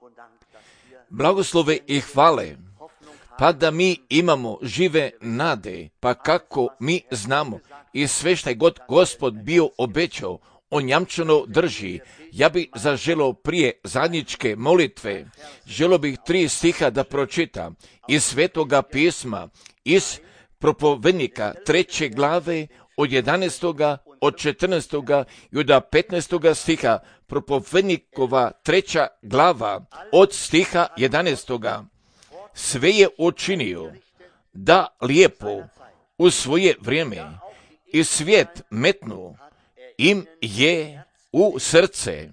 blagoslove i hvale, pa da mi imamo žive nade, pa kako mi znamo i sve što je god Gospod bio obećao, on jamčano drži. Ja bih zaželio prije zadnjičke molitve, želio bih 3 stiha da pročitam iz Svetoga pisma, iz Propovednika 3. glave od 11. od 14. i od 15. stiha, Propovednikova 3. glava od stiha 11. Sve je učinio da lijepo u svoje vrijeme i svijet metnu im je u srce,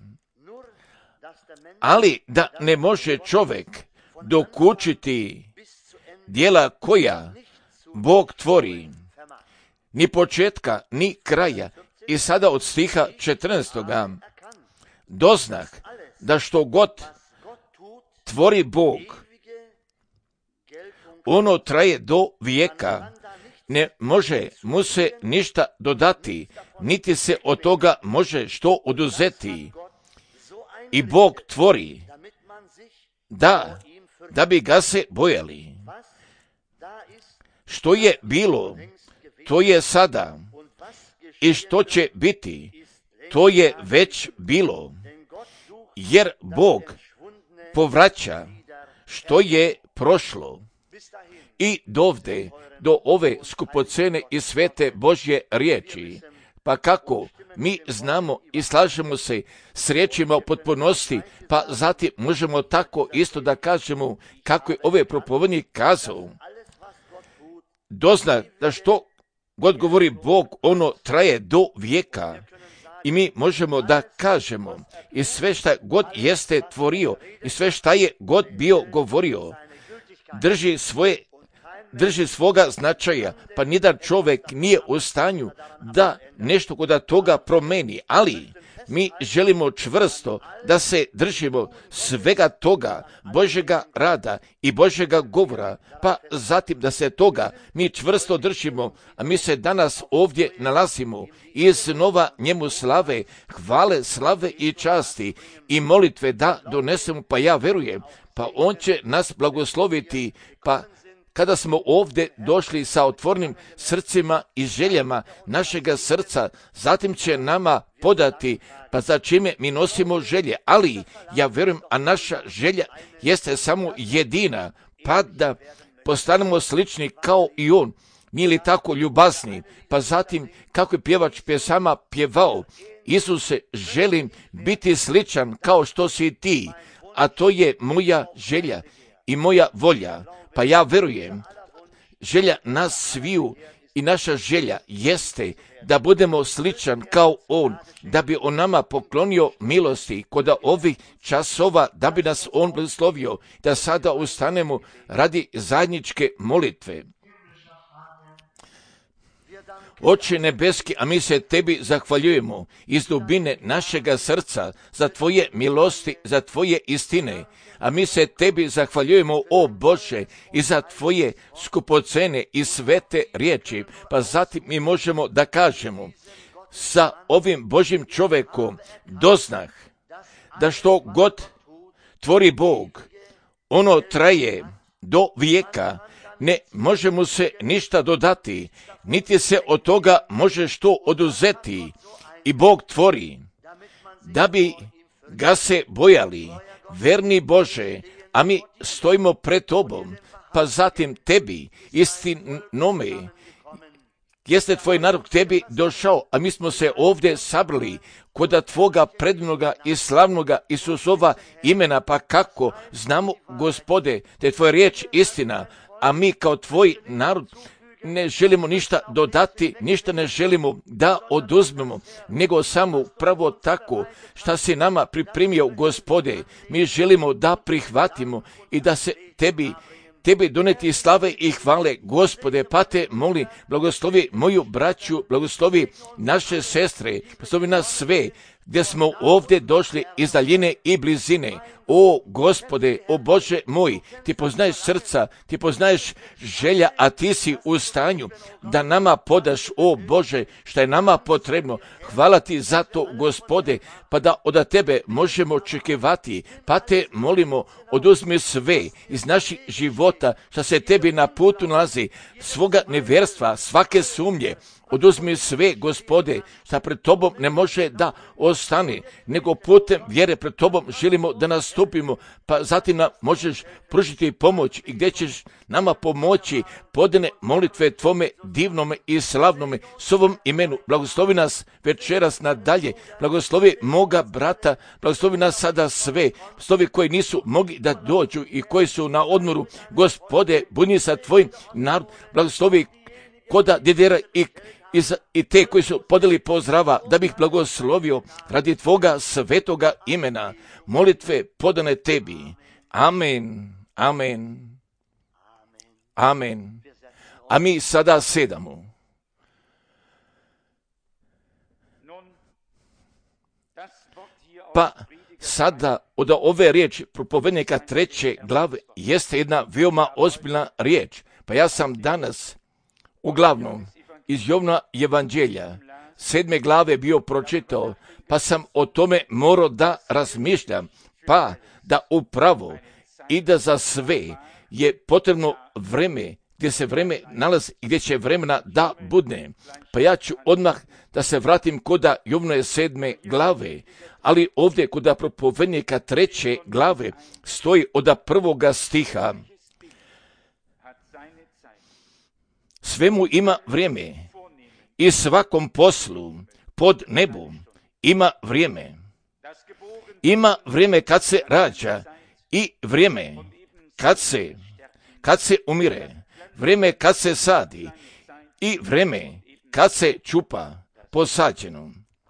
ali da ne može čovjek dokučiti djela koja Bog tvori, ni početka, ni kraja. I sada od stiha 14. doznah da što god tvori Bog, ono traje do vijeka, ne može mu se ništa dodati, niti se od toga može što oduzeti. I Bog tvori da bi ga se bojali. Što je bilo, to je sada, i što će biti, to je već bilo, jer Bog povraća što je prošlo. I dovde, do ove skupocene i svete Božje riječi, pa kako mi znamo i slažemo se s riječima o potpunosti, pa zatim možemo tako isto da kažemo kako je ovaj propovednik kazao. Dozna da što god govori Bog, ono traje do vijeka. I mi možemo da kažemo i sve šta god jeste tvorio i sve šta je god bio govorio, drži svoga značaja, pa nijedan čovjek nije u stanju da nešto kod toga promeni, ali mi želimo čvrsto da se držimo svega toga Božjega rada i Božjega govora, pa zatim da se toga mi čvrsto držimo, a mi se danas ovdje nalazimo iz nova njemu slave, hvale, slave i časti i molitve da donesemo, pa ja verujem, pa on će nas blagosloviti, pa kada smo ovdje došli sa otvornim srcima i željama našega srca, zatim će nama podati, pa za čime mi nosimo želje, ali ja vjerujem, a naša želja jeste samo jedina, pa da postanemo slični kao i on, nije li tako ljubazni, pa zatim kako je pjevač pjesama pjevao, Isuse, želim biti sličan kao što si ti, a to je moja želja i moja volja. Pa ja verujem, želja nas sviju i naša želja jeste da budemo sličan kao on, da bi on nama poklonio milosti kod ovih časova, da bi nas on blagoslovio, da sada ustanemo radi zajedničke molitve. Oče nebeski, a mi se tebi zahvaljujemo iz dubine našega srca za tvoje milosti, za tvoje istine. A mi se tebi zahvaljujemo, o Bože, i za tvoje skupocene i svete riječi. Pa zatim mi možemo da kažemo sa ovim Božjim čovjekom doznah da što god tvori Bog, ono traje do vijeka, ne može mu se ništa dodati, niti se od toga može što oduzeti. I Bog tvori da bi ga se bojali. Verni Bože, a mi stojimo pred tobom, pa zatim tebi, istinome, jeste tvoj narod tebi došao, a mi smo se ovdje sabrali kod tvoga predivnoga i slavnoga Isusova imena, pa kako znamo, Gospode, da je tvoja riječ istina, a mi kao tvoj narod ne želimo ništa dodati, ništa ne želimo da oduzmemo, nego samo pravo tako šta si nama pripremio, Gospode. Mi želimo da prihvatimo i da se tebi doneti slave i hvale, Gospode, pa te molim, blagoslovi moju braću, blagoslovi naše sestre, blagoslovi nas sve, gdje smo ovdje došli iz daljine i blizine. O Gospode, o Bože moj, ti poznaješ srca, ti poznaješ želja, a ti si u stanju da nama podaš, o Bože, što je nama potrebno. Hvala ti za to, Gospode, pa da od tebe možemo očekivati, pa te molimo, oduzmi sve iz naših života što se tebi na putu nalazi, svoga nevjerstva, svake sumnje. Oduzmi sve, Gospode, što pred tobom ne može da ostane, nego putem vjere pred tobom želimo da nastupimo, pa zatim nam možeš pružiti pomoć i gdje ćeš nama pomoći, podane molitve tvome divnome i slavnome s ovom imenu. Blagoslovi nas večeras nadalje, blagoslovi moga brata, blagoslovi nas sada sve, slovi koji nisu mogli da dođu i koji su na odmoru. Gospode, budi sa tvojim narod, blagoslovi koda djedera i te koji su podeli pozdrava, da bih blagoslovio radi tvoga svetoga imena. Molitve podane tebi. Amen, amen, amen. A mi sada sedamo. Pa sada od ove riječi propovednika 3. glave jeste jedna veoma ozbiljna riječ. Pa ja sam danas uglavnom iz Jovna evanđelja 7. glave bio pročitao, pa sam o tome morao da razmišljam, pa da upravo i da za sve je potrebno vreme, gdje se vreme nalazi i gdje će vremena da budne. Pa ja ću odmah da se vratim koda Jovne 7. glave, ali ovdje koda propovednika 3. glave stoji od 1. stiha. Svemu ima vrijeme i svakom poslu pod nebom ima vrijeme. Ima vrijeme kad se rađa i vrijeme kad se umire, vrijeme kad se sadi i vrijeme kad se čupa posađeno.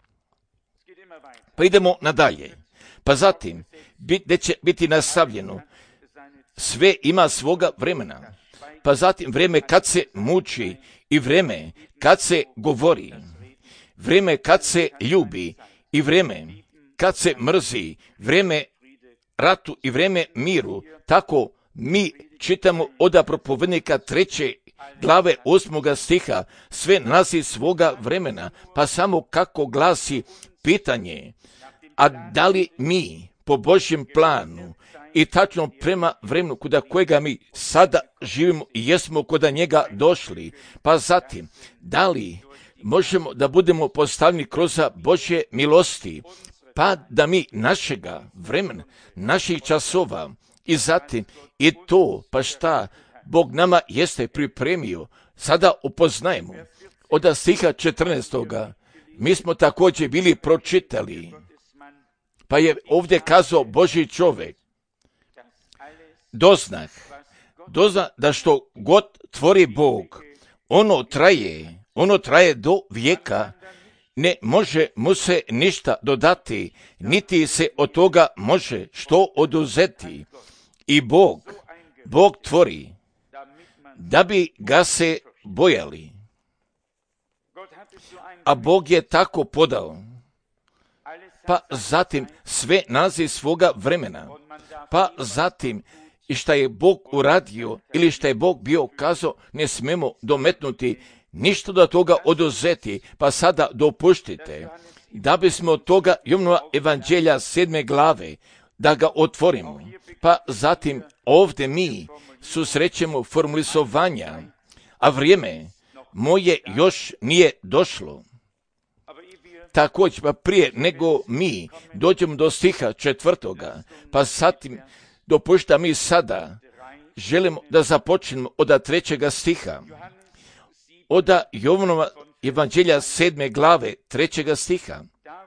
Pa idemo nadalje. Pa zatim, gdje će biti nastavljeno, sve ima svoga vremena. Pa zatim vrijeme kad se muči i vrijeme kad se govori, vrijeme kad se ljubi i vrijeme kad se mrzi, vrijeme ratu i vrijeme miru. Tako mi čitamo od propovednika 3. glave 8. stiha, sve nalazi svoga vremena, pa samo kako glasi pitanje, a da li mi po Božjem planu i tačno prema vremenu kuda kojega mi sada živimo i jesmo koda njega došli, pa zatim, da li možemo da budemo postavljeni kroz Božje milosti, pa da mi našega vremena, naših časova i zatim i to, pa šta Bog nama jeste pripremio, sada upoznajemo. Od stiha 14. mi smo također bili pročitali, pa je ovdje kazao Božji čovjek, doznah da što god tvori Bog, ono traje do vijeka, ne može mu se ništa dodati, niti se od toga može što oduzeti. I Bog tvori, da bi ga se bojali. A Bog je tako podao. Pa zatim sve nalazi svoga vremena. Pa zatim i šta je Bog uradio ili šta je Bog bio kazao, ne smemo dometnuti, ništa do toga oduzeti. Pa sada dopuštite da bismo od toga Jovnova evanđelja 7. glave da ga otvorimo. Pa zatim ovdje mi susrećemo formulisovanja, a vrijeme moje još nije došlo. Također, pa prije nego mi dođemo do stiha 4. pa zatim dopušta mi sada želimo da započnemo od 3. stiha. Od Jovnova evanđelja 7. glave 3. stiha.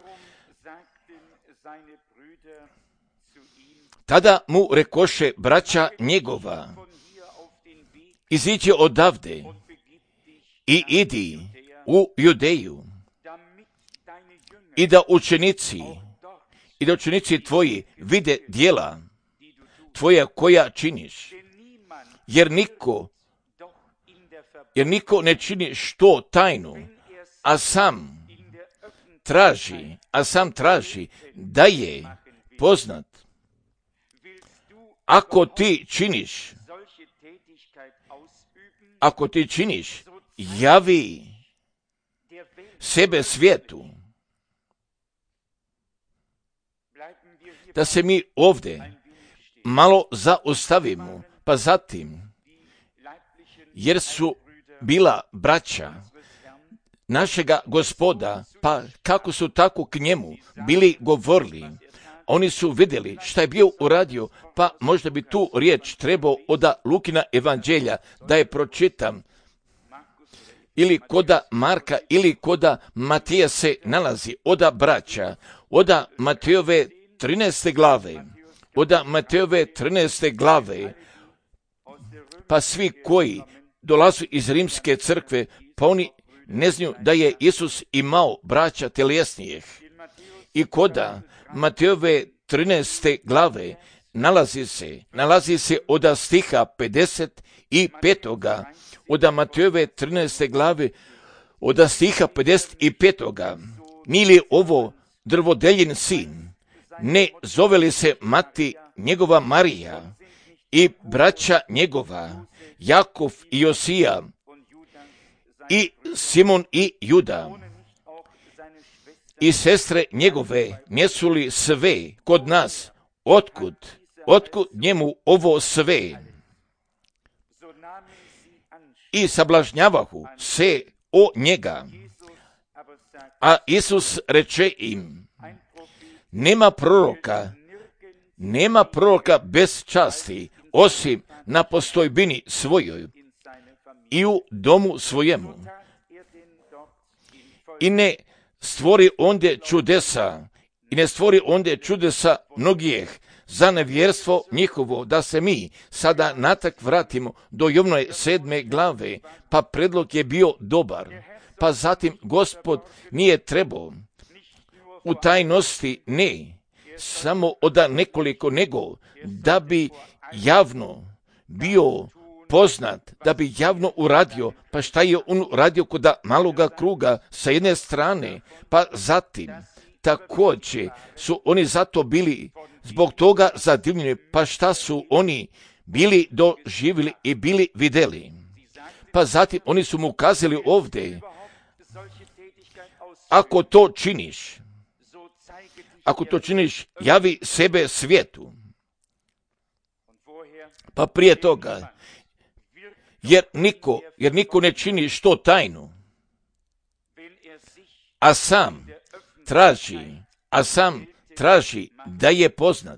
Tada mu rekoše braća njegova, iziđi odavde i idi u Judeju i da učenici tvoji vide djela tvoja koja činiš, jer niko ne čini što tajnu, a sam traži da je poznat. Ako ti činiš, javi sebe svijetu. Da se mi ovdje malo zaustavimo, pa zatim, jer su bila braća našega Gospoda, pa kako su tako k njemu bili govorili, oni su vidjeli šta je bio uradio, pa možda bi tu riječ trebao od Lukina evanđelja da je pročitam, ili koda Marka, ili koda Matija se nalazi, oda braća, oda Matejove 13. glave, pa svi koji dolazu iz rimske crkve, pa oni ne znaju da je Isus imao braća tjelesnijih. I koda Matejove 13. glave nalazi se od stiha 55. Od Matejove 13. glave od stiha 55. Nije li ovo drvodeljin sin? Ne zove li se mati njegova Marija i braća njegova, Jakov i Josija i Simon i Juda i sestre njegove, njesu li sve kod nas? Otkud njemu ovo sve? I sablažnjavahu se o njega. A Isus reče im, nema proroka bez časti, osim na postojbini svojoj i u domu svojemu. I ne stvori ondje čudesa mnogih za nevjerstvo njihovo, da se mi sada natak vratimo do Jovnove 7. glave, pa predlog je bio dobar, pa zatim Gospod nije trebao u tajnosti, ne samo od nekoliko, nego da bi javno bio poznat, da bi javno uradio. Pa šta je on uradio kod maloga kruga sa jedne strane, pa zatim također su oni zato bili zbog toga zadivljeni, pa šta su oni bili doživjeli i bili vidjeli. Pa zatim oni su mu kazali ovdje, ako to činiš, javi sebe svijetu. Pa prije toga, jer niko ne čini što tajnu, a sam traži da je poznat.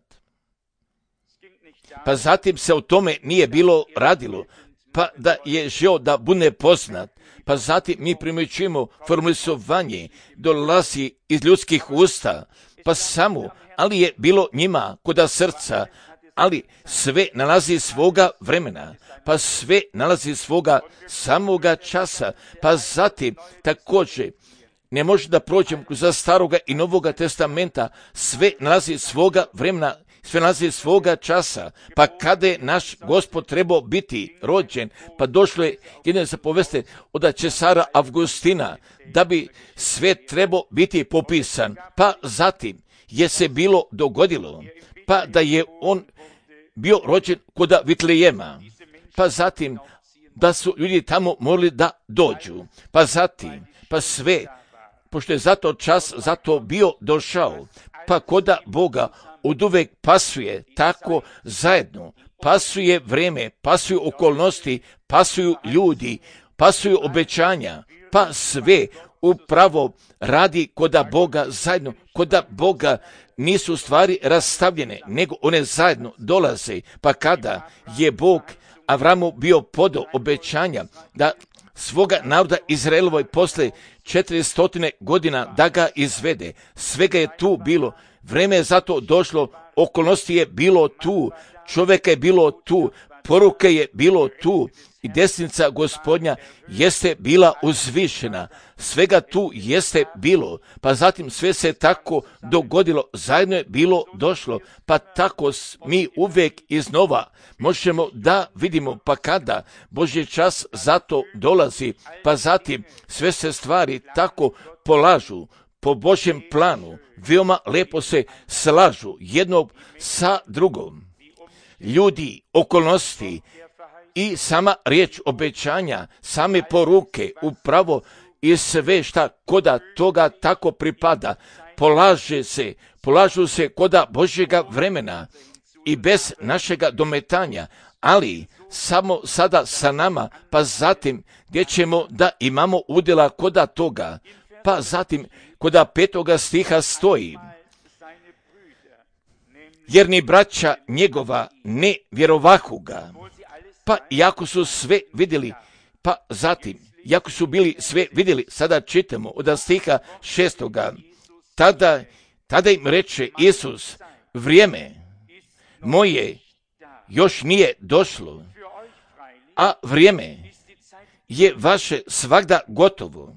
Pa zatim se o tome nije bilo radilo, pa da je želio da bude poznat. Pa zatim mi primjećujemo formulisovanje dolazi iz ljudskih usta, pa samo, ali je bilo njima koda srca, ali sve nalazi svoga vremena, pa sve nalazi svoga samoga časa, pa zatim također ne može da prođem za Staroga i Novoga testamenta, sve nalazi svoga vremena, sve nalazi svoga časa, pa kada je naš Gospod trebao biti rođen, pa došlo je jedne zapovesti od Cesara Avgustina, da bi sve trebao biti popisan, pa zatim je se bilo dogodilo, pa da je on bio rođen kod Vitlejema, pa zatim da su ljudi tamo morali da dođu, pa zatim, pa sve, pošto je zato čas zato bio došao, pa koda Boga oduvek pasuje tako zajedno, pasuje vreme, pasuju okolnosti, pasuju ljudi, pasuju obećanja, pa sve upravo radi koda Boga zajedno, koda Boga nisu stvari rastavljene, nego one zajedno dolaze, pa kada je Bog Avramu bio podao obećanja da svoga naroda Izraelovoj posle 400 godina da ga izvede, svega je tu bilo, vreme je zato došlo, okolnosti je bilo tu, čovjeka je bilo tu, poruke je bilo tu i desnica Gospodnja jeste bila uzvišena, svega tu jeste bilo, pa zatim sve se tako dogodilo, zajedno je bilo došlo, pa tako mi uvijek iznova možemo da vidimo, pa kada Božji čas zato dolazi, pa zatim sve se stvari tako polažu, po Božjem planu veoma lepo se slažu jednog sa drugom. Ljudi, okolnosti i sama riječ obećanja, same poruke, upravo i sve šta koda toga tako pripada, polažu se koda Božjega vremena i bez našega dometanja, ali samo sada sa nama, pa zatim gdje ćemo da imamo udjela koda toga, pa zatim koda 5. stiha stoji, jer ni braća njegova ne vjerovahu ga, pa iako su sve vidjeli, pa zatim, iako su bili sve vidjeli, sada čitamo od stiha 6. Tada im reče Isus, vrijeme moje još nije došlo, a vrijeme je vaše svagda gotovo.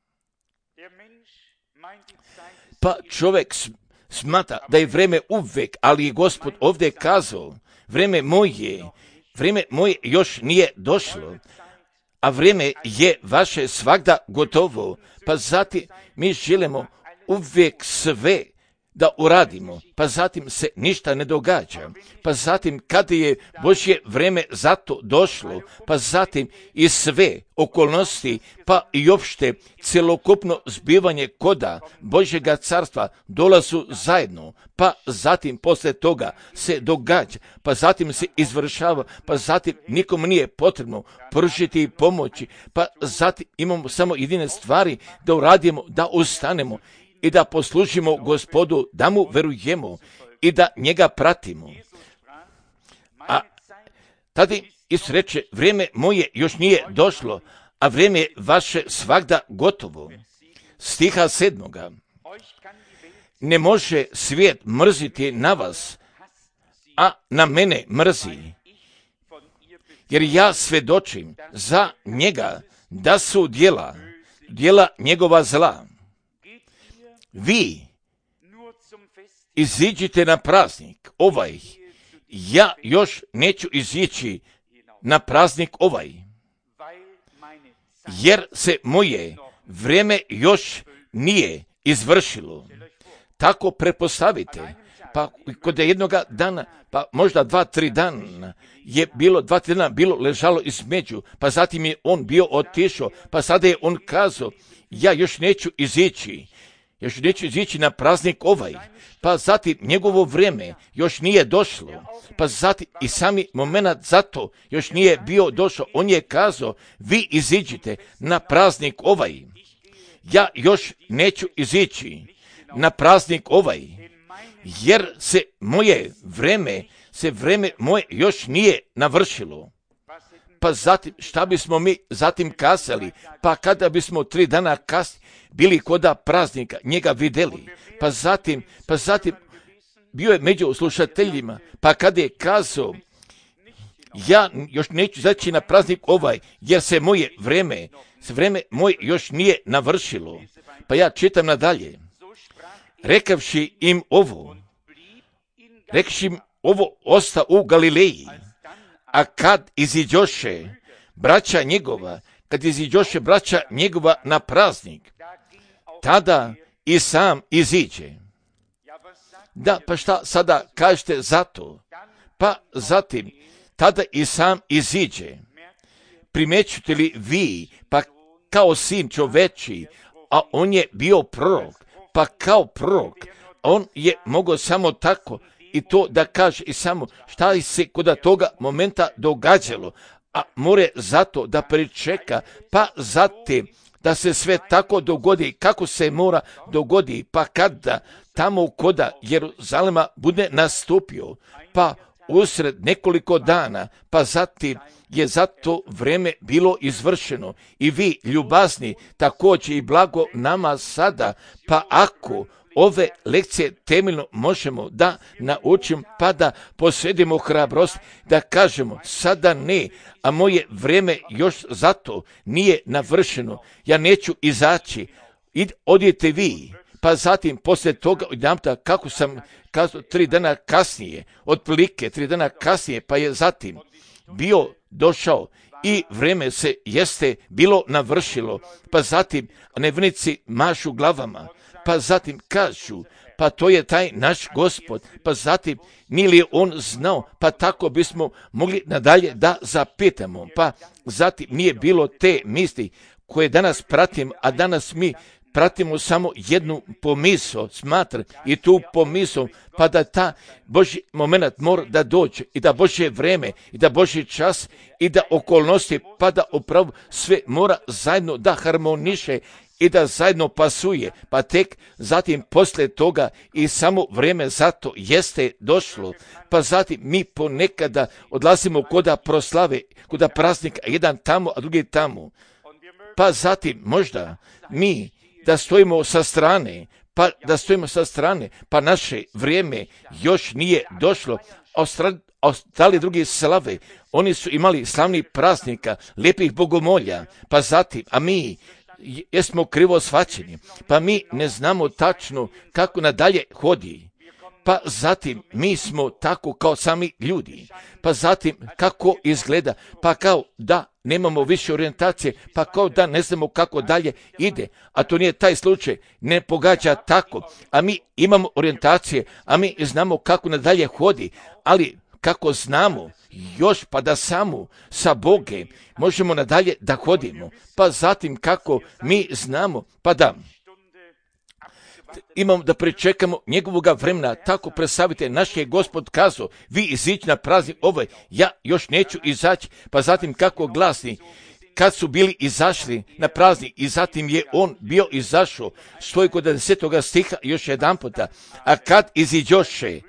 Pa čovjek smatra da je vrijeme uvijek, ali je Gospod ovdje kazao, vrijeme moje još nije došlo, a vrijeme je vaše svagda gotovo. Pa zatim mi želimo uvijek sve da uradimo, pa zatim se ništa ne događa, pa zatim kada je Božje vrijeme za to došlo, pa zatim i sve okolnosti, pa i opšte cjelokupno zbivanje koda Božjega carstva dolazu zajedno, pa zatim poslije toga se događa, pa zatim se izvršava, pa zatim nikom nije potrebno pružiti pomoći, pa zatim imamo samo jedine stvari da uradimo, da ustanemo i da poslužimo Gospodu, da mu verujemo i da njega pratimo. A tada Isus reče, vrijeme moje još nije došlo, a vrijeme je vaše svagda gotovo. Stiha 7. Ne može svijet mrziti na vas, a na mene mrzi, jer ja svjedočim za njega da su djela njegova zla. Vi iziđite na praznik ovaj, ja još neću izići na praznik ovaj, jer se moje vrijeme još nije izvršilo. Tako pretpostavite, pa kod jednoga dana, pa možda 2-3 dana je bilo, 2-3 dana bilo ležalo između, pa zatim je on bio otišao, pa sada je on kazao, ja još neću izići na praznik ovaj, pa zatim njegovo vrijeme još nije došlo, pa zatim i sami moment zato još nije bio došao, on je kazao, vi iziđite na praznik ovaj, ja još neću izići na praznik ovaj, jer se vrijeme moje još nije navršilo. Pa zatim, šta bismo mi zatim kazali? Pa kada bismo 3 dana kasnije bili koda praznika, njega vidjeli, pa zatim bio je među slušateljima, pa kada je kazao, ja još neću izaći na praznik ovaj, jer se vrijeme moje još nije navršilo. Pa ja čitam nadalje. Rekavši im ovo, osta u Galileji, a kad iziđoše braća njegova na praznik, tada i sam iziđe. Da, pa šta sada kažete za to? Pa zatim, tada i sam iziđe. Primećujete li vi, pa kao sin čoveči, a on je bio prorok, pa kao prorok, on je mogao samo tako i to da kaže i samo šta se kod toga momenta događalo, a more zato da pričeka, pa zatim da se sve tako dogodi kako se mora dogodi, pa kada tamo koda Jeruzalema bude nastupio, pa usred nekoliko dana, pa zatim je za to vrijeme bilo izvršeno. I vi, ljubazni, također i blago nama sada, pa ako ove lekcije temeljno možemo da naučimo, pa da posjedimo hrabrost, da kažemo sada ne, a moje vrijeme još zato nije navršeno, ja neću izaći, odite vi, pa zatim poslije toga, kako sam kazao, 3 dana kasnije, otprilike 3 dana kasnije, pa je zatim bio došao i vrijeme se jeste bilo navršilo, pa zatim nevjernici mašu glavama, pa zatim kažu, pa to je taj naš Gospod, pa zatim nije li on znao, pa tako bismo mogli nadalje da zapitamo, pa zatim nije bilo te misli koje danas pratim, a danas mi pratimo samo jednu pomisao, smatram i tu pomisao, pa da ta Božji moment mora da dođe i da Božje vreme i da Božji čas i da okolnosti, pa da upravo sve mora zajedno da harmoniše i da zajedno pasuje, pa tek zatim poslije toga i samo vrijeme zato jeste došlo, pa zatim mi ponekada odlazimo koda proslave, koda praznika, jedan tamo, a drugi tamo, pa zatim možda mi da stojimo sa strane, pa naše vrijeme još nije došlo, ostali drugi slave, oni su imali slavnih praznika, lijepih bogomolja, pa zatim, a mi jesmo krivo shvaćeni, pa mi ne znamo tačno kako nadalje hodi, pa zatim mi smo tako kao sami ljudi, pa zatim kako izgleda, pa kao da nemamo više orijentacije, pa kao da ne znamo kako dalje ide, a to nije taj slučaj, ne pogađa tako, a mi imamo orijentacije, a mi znamo kako nadalje hodi, ali kako znamo još pa da samo sa Bogem možemo nadalje da hodimo, pa zatim kako mi znamo pa da imamo da pričekamo njegovoga vremena, tako predstavite, naš je Gospod kazao, vi izići na praznik ovaj, ja još neću izaći, pa zatim kako glasni, kad su bili izašli na praznik i zatim je on bio izašao, stoji kod 10. stiha još jedan puta, a kad iziđoše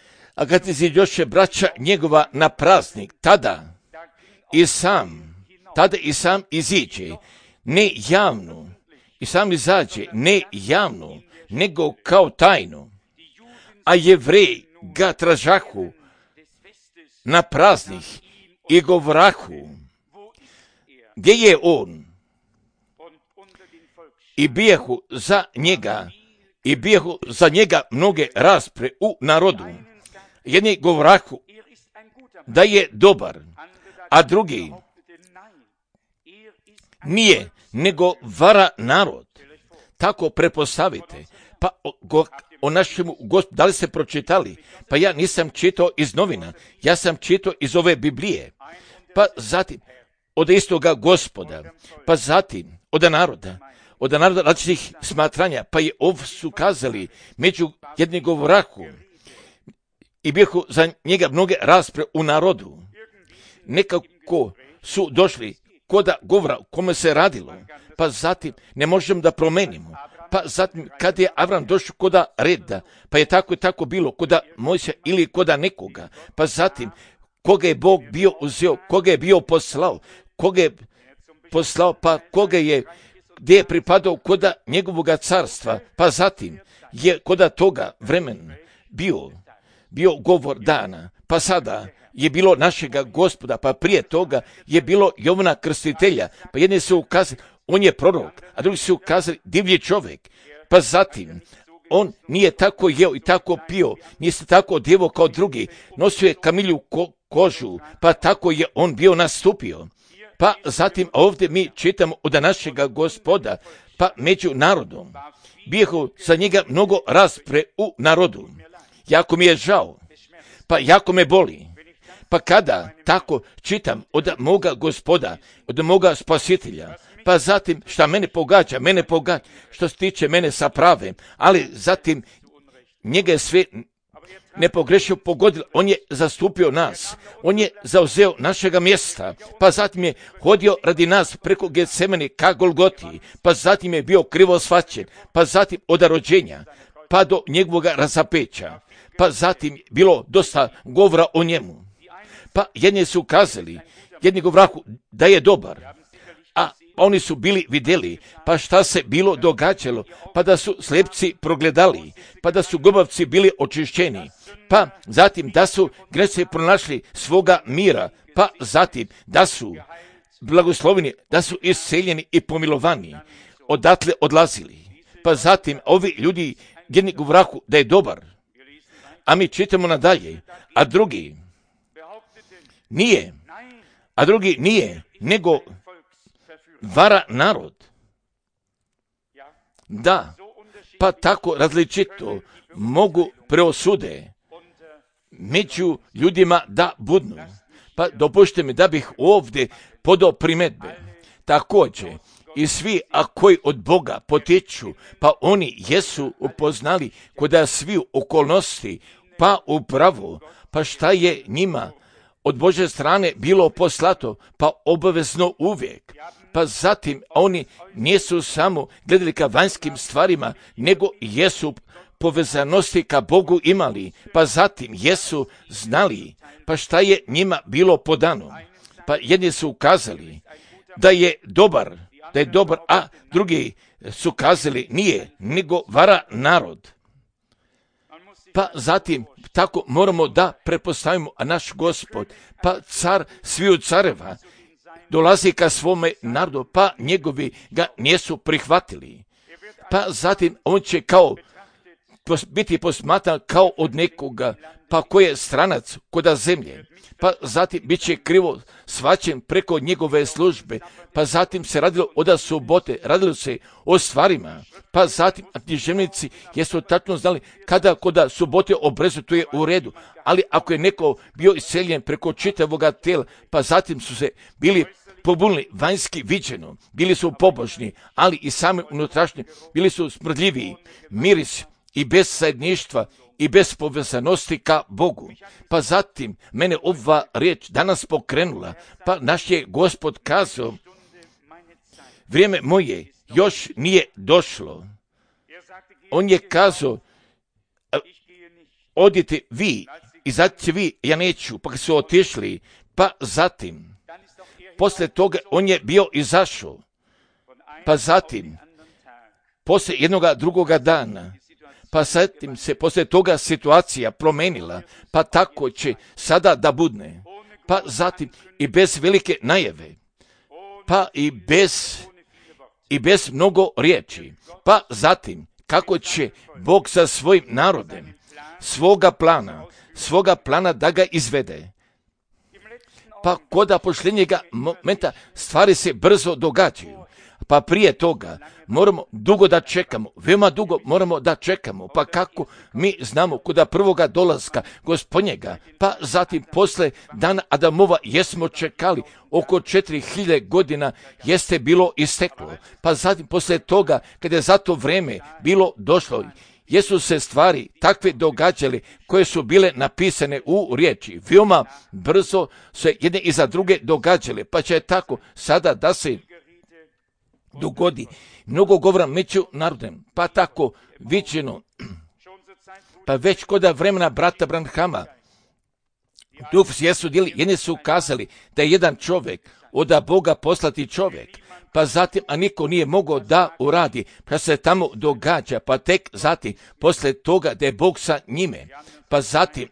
braća njegova na praznik, tada i sam iziđe, ne javno, i sam izađe, ne javno, nego kao tajno, a Jevreji ga tražahu na praznik i govrahu, gdje je on, i bijahu za njega mnoge raspre u narodu. Jedni govrahu da je dobar, a drugi nije, nego vara narod. Tako prepostavite. Pa o našemu Gospodu, da li ste pročitali? Pa ja nisam čitao iz novina, ja sam čitao iz ove Biblije. Pa zatim od istoga Gospoda, pa zatim od naroda različitih smatranja, pa je su kazali među jednim govrahu i bijahu za njega mnoge rasprave u narodu. Nekako su došli koda govora kome se radilo, pa zatim ne možemo da promenimo. Pa zatim kad je Avram došao koda reda, pa je tako i tako bilo koda Mojsija ili koda nekoga, pa zatim koga je Bog bio uzeo, koga je bio poslao, pa koga je, gdje je pripadao koda njegovoga carstva, pa zatim je koda toga vremena bio govor dana, pa sada je bilo našega Gospoda, pa prije toga je bilo Jovana Krstitelja, pa jedni su ukazali, on je prorok, a drugi su ukazali, divlji čovjek, pa zatim on nije tako jeo i tako pio, nije se tako odjevo kao drugi, nosio je kamilju kožu, pa tako je on bio nastupio. Pa zatim ovdje mi čitamo od našega Gospoda, pa među narodom, bijahu za njega mnogo raspre u narodu. Jako mi je žao, pa jako me boli. Pa kada tako čitam od moga Gospoda, od moga Spasitelja, pa zatim šta mene pogađa, što se tiče mene sa pravem, ali zatim njega je sve nepogrešio pogodilo, on je zastupio nas, on je zauzeo našega mjesta, pa zatim je hodio radi nas preko Getsemane ka Golgoti, pa zatim je bio krivo shvaćen, pa zatim od rođenja, pa do njegovoga razapeća, pa zatim bilo dosta govora o njemu. Pa jedni su kazali, jedni govrahu da je dobar, a oni su bili vidjeli, pa šta se bilo događalo, pa da su slijepci progledali, pa da su gubavci bili očišćeni, pa zatim da su grešnici pronašli svoga mira, pa zatim da su blagosloveni, da su isceljeni i pomilovani, odatle odlazili. Pa zatim ovi ljudi jedni govrahu da je dobar, a mi čitamo nadalje, a drugi nije, nego vara narod. Da, pa tako različito mogu preosude među ljudima da budnu. Pa dopušte mi da bih ovdje podao primjedbe. Također, i svi, a koji od Boga potječu, pa oni jesu upoznali koda svi okolnosti, pa upravo, pa šta je njima od Božje strane bilo poslato, pa obavezno uvijek. Pa zatim oni nisu samo gledali ka vanjskim stvarima, nego jesu povezanosti ka Bogu imali, pa zatim jesu znali, pa šta je njima bilo podano. Pa jedni su ukazali da je dobar, a drugi su kazali nije, nego vara narod. Pa zatim tako moramo da prepostavimo, a naš Gospod, pa car sviju careva, dolazi ka svome narodu, pa njegovi ga nisu prihvatili. Pa zatim on će kao biti posmatran kao od nekoga, pa ko je stranac koda zemlje. Pa zatim bit će krivo shvaćen preko njegove službe, pa zatim se radilo od subote, radilo se o stvarima, pa zatim književnici jesu tačno znali kada koda subote obrezu, to je u redu, ali ako je neko bio iseljen preko čitavoga tijela, pa zatim su se bili pobunili vanjski viđeno, bili su pobožni, ali i sami unutrašnji bili su smrdljiviji, miris i bez zajedništva i bez povezanosti ka Bogu. Pa zatim mene ova riječ danas pokrenula, pa naš je Gospod kazao, vrijeme moje još nije došlo. On je kazao, odite vi, izađite vi, ja neću, pa su otišli, pa zatim, poslije toga on je bio izašao, pa zatim, poslije jednoga drugoga dana, pa zatim se poslije toga situacija promenila, pa tako će sada da budne, pa zatim i bez velike najave, pa i bez mnogo riječi, pa zatim kako će Bog sa svojim narodem svoga plana da ga izvede. Pa koda posljednjega momenta stvari se brzo događaju. Pa prije toga moramo dugo da čekamo, veoma dugo moramo da čekamo, pa kako mi znamo koda prvoga dolaska Gospodnjega, pa zatim posle dana Adamova jesmo čekali, oko 4000 godina jeste bilo isteklo, pa zatim posle toga kada je za to vreme bilo došlo, jesu se stvari takve događale koje su bile napisane u riječi, veoma brzo se jedne iza druge događale, pa će tako sada da se dogodi mnogo govora među narodem, pa tako viđeno, pa već koda vremena brata Branhama, Duh jesu djeli, jedni su kazali da je jedan čovjek od Boga poslati čovjek, pa zatim, a niko nije mogao da uradi, pa se tamo događa, pa tek zatim, posle toga da je Bog sa njime, pa zatim,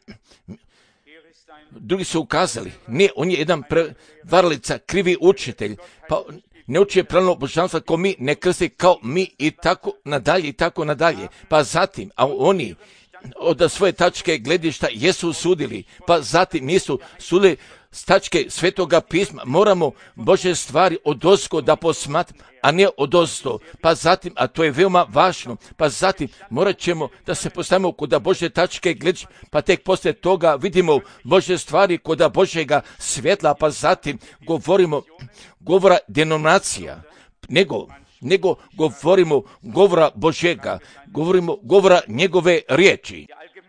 drugi su ukazali, ne, on je jedan prevarlica, krivi učitelj, pa ne uči pravilno božanstvo kao mi, ne krsti kao mi i tako nadalje, pa zatim, a oni od svoje tačke gledišta jesu sudili, pa zatim nisu sudili s tačke Svetoga pisma, moramo Božje stvari odozgo da posmatramo, a ne odozdo, pa zatim, a to je veoma važno, pa zatim morat ćemo da se postavimo kod Božje tačke gledišta, pa tek poslije toga vidimo Božje stvari kod Božjega svjetla, pa zatim govora denominacija, nego govorimo govora Božjega, govorimo govora njegove riječi.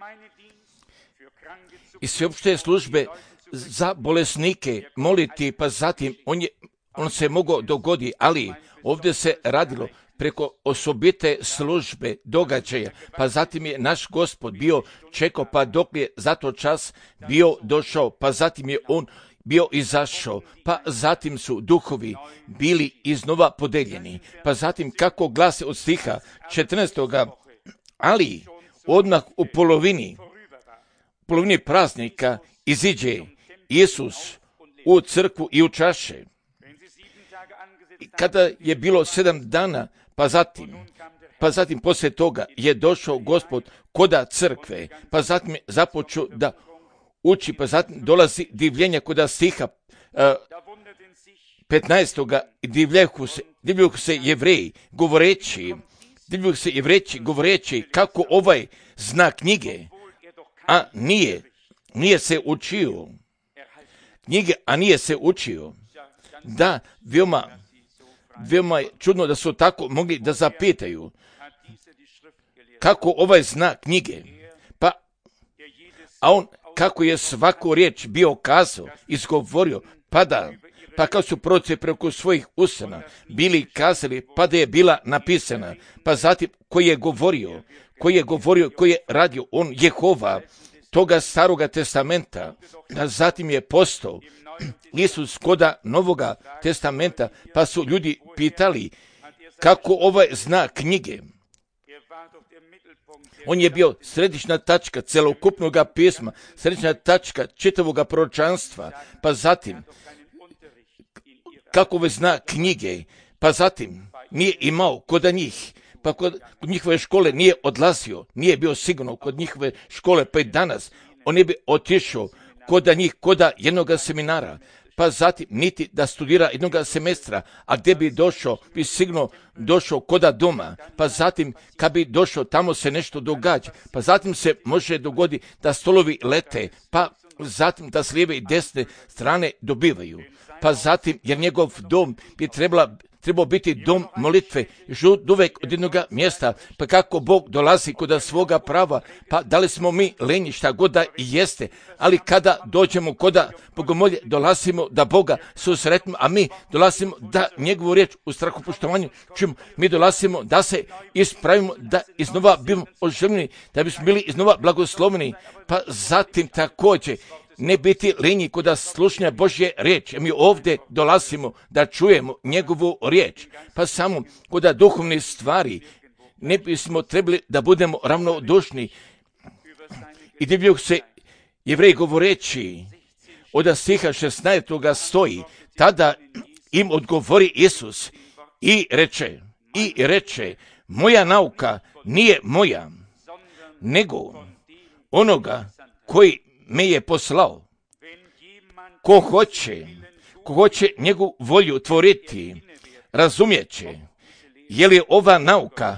I sveopšte službe za bolesnike moliti, pa zatim on se mogao dogodi, ali ovdje se radilo preko osobite službe događaja, pa zatim je naš Gospod bio čekao, pa dok je za to čas bio došao, pa zatim je on bio izašao, pa zatim su duhovi bili iznova podeljeni, pa zatim kako glase od stiha 14. ali odmah u polovini praznika iziđe Isus u crkvu i u čaše. Kada je bilo 7 dana, pa zatim poslije toga je došao Gospod koda crkve, pa zatim je započeo da uči, pa zatim dolazi divljenje koda stiha 15. divljahu se Jevreji, govoreći, divljuju se Jevreji govoreći kako ovaj zna knjige, a nije se učio. Knjige, a nije se učio. Da, veoma je čudno da su tako mogli da zapitaju kako ovaj zna knjige. A on, kako je svaku riječ bio kazao, izgovorio, pa kad su proroci preko svojih usana bili kazali, pa da je bila napisana, pa zatim koji je govorio, koji je radio, on Jehova, toga staroga testamenta, a zatim je postao Isus koda Novoga testamenta, pa su ljudi pitali kako ovaj zna knjige. On je bio središnja tačka celokupnog pisma, središnja tačka čitavoga proročanstva, pa zatim kako zna knjige, pa zatim nije imao kod njih, pa kod njihove škole nije odlazio, nije bio sigurno kod njihove škole, pa i danas on ne bi otišao kod njih, kod jednog seminara, pa zatim niti da studira jednog semestra, a gdje bi došao, bi sigurno došao koda doma, pa zatim kad bi došao tamo se nešto događa, pa zatim se može dogoditi da stolovi lete, pa zatim da s lijeve i desne strane dobivaju, pa zatim jer njegov dom bi trebao biti dom molitve, uvijek od jednog mjesta, pa kako Bog dolazi kod svoga prava, pa da li smo mi lenji šta god da i jeste, ali kada dođemo kod bogomolje, dolazimo da Boga susretimo, a mi dolazimo da njegovu riječ u strahopoštovanju čujemo, mi dolazimo da se ispravimo, da iznova bimo oživljeni, da bismo bili iznova blagosloveni, pa zatim također ne biti lenji kod slušanja Božje riječi. Mi ovdje dolazimo da čujemo njegovu riječ, pa samo kod duhovnih stvari ne bismo trebali da budemo ravnodušni. I divljuju se Jevreji govoreći od stiha 16. stoji, tada im odgovori Isus i reče, moja nauka nije moja, nego onoga koji me je poslao. Ko hoće njegovu volju tvoriti, razumjeće, je li ova nauka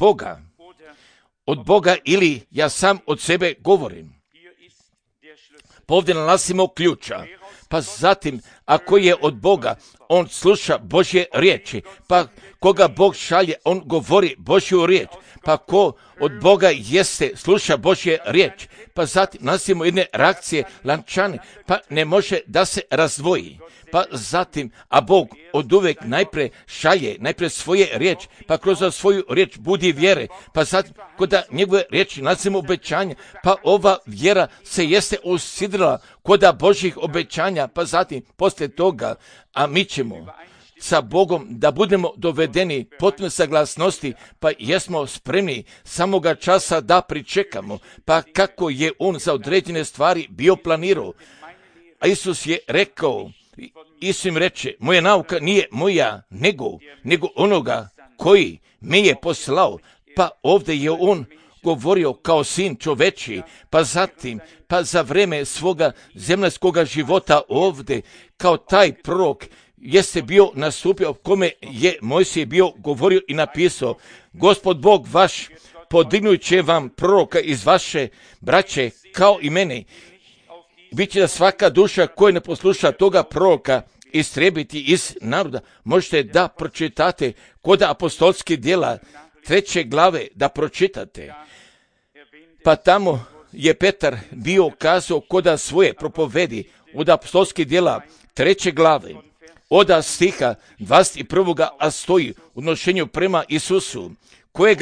od Boga ili ja sam od sebe govorim. Pa ovdje nalazimo ključa, pa zatim ako je od Boga, on sluša Božje riječi, pa koga Bog šalje, on govori Božju riječ, pa ko od Boga jeste, sluša Božje riječ, pa zatim nalazimo jedne reakcije lančane, pa ne može da se razdvoji, pa zatim, a Bog od uvijek najprije šalje, svoje riječi, pa kroz svoju riječ budi vjere, pa zatim kod njegove riječi nalazimo obećanja, pa ova vjera se jeste usidrila kod Božjih obećanja, pa zatim poslije toga, a mi ćemo sa Bogom da budemo dovedeni potpune saglasnosti, pa jesmo spremni samoga časa da pričekamo, pa kako je on za određene stvari bio planirao. A Isus je rekao, Isus im reče, moja nauka nije moja, nego onoga koji me je poslao, pa ovdje je on govorio kao sin čoveči, pa zatim, pa za vreme svoga zemaljskoga života ovdje, kao taj prorok, jeste bio nastupio, kome je Mojsije bio govorio i napisao, Gospod Bog vaš podignut će vam proroka iz vaše braće kao i mene. Biće da svaka duša koja ne posluša toga proroka istrebiti iz naroda. Možete da pročitate kod apostolskih djela 3. glave da pročitate. Pa tamo je Petar bio kazao kod svoje propovedi od apostolskih djela 3. glave. Od stiha 21. a stoji u odnošenju prema Isusu, kojega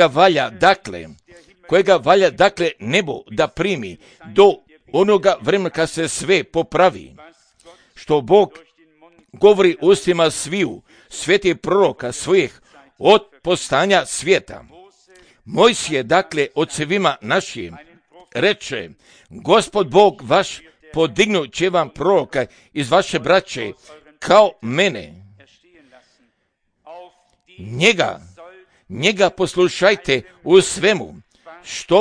valja dakle nebo da primi do onoga vremena kad se sve popravi, što Bog govori ustima sviju svetih proroka svojih od postanja svijeta. Mojsije dakle ocevima našim reče, Gospod Bog vaš podignut će vam proroka iz vaše braće kao mene. Njega poslušajte u svemu što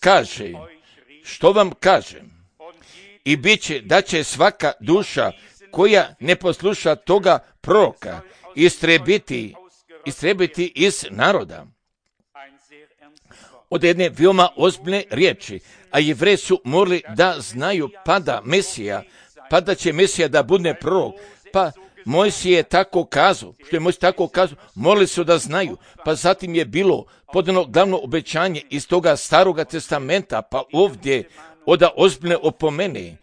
vam kaže. I bit će da će svaka duša koja ne posluša toga proroka istrebiti iz naroda. od jedne veoma ozbiljne riječi, a Jevreji su morali da znaju pa da će Mesija da bude prorok, pa Mojsije je tako kazao, što je Mojsije tako kazao, morali su da znaju, pa zatim je bilo podano glavno obećanje iz toga Staroga testamenta, pa ovdje oda ozbiljne opomene.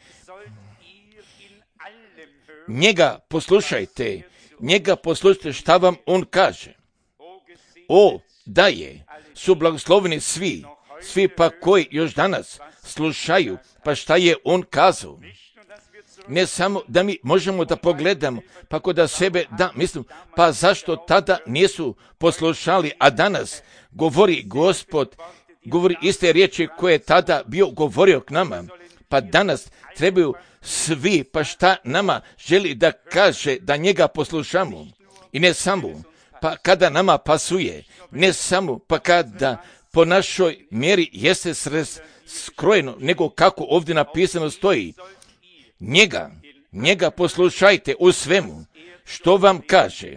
Njega poslušajte šta vam on kaže. O, da su blagosloveni svi pa koji još danas slušaju, pa šta je on kazao. Ne samo da mi možemo da pogledamo, pa kod sebe da mislim, pa zašto tada nisu poslušali, a danas govori Gospod, govori iste riječi koje je tada bio govorio k nama, pa danas trebaju svi, pa šta nama želi da kaže da njega poslušamo. I ne samo, pa kada nama pasuje, ne samo, pa kada po našoj mjeri jeste skrojeno, nego kako ovdje napisano stoji. Njega poslušajte u svemu što vam kaže.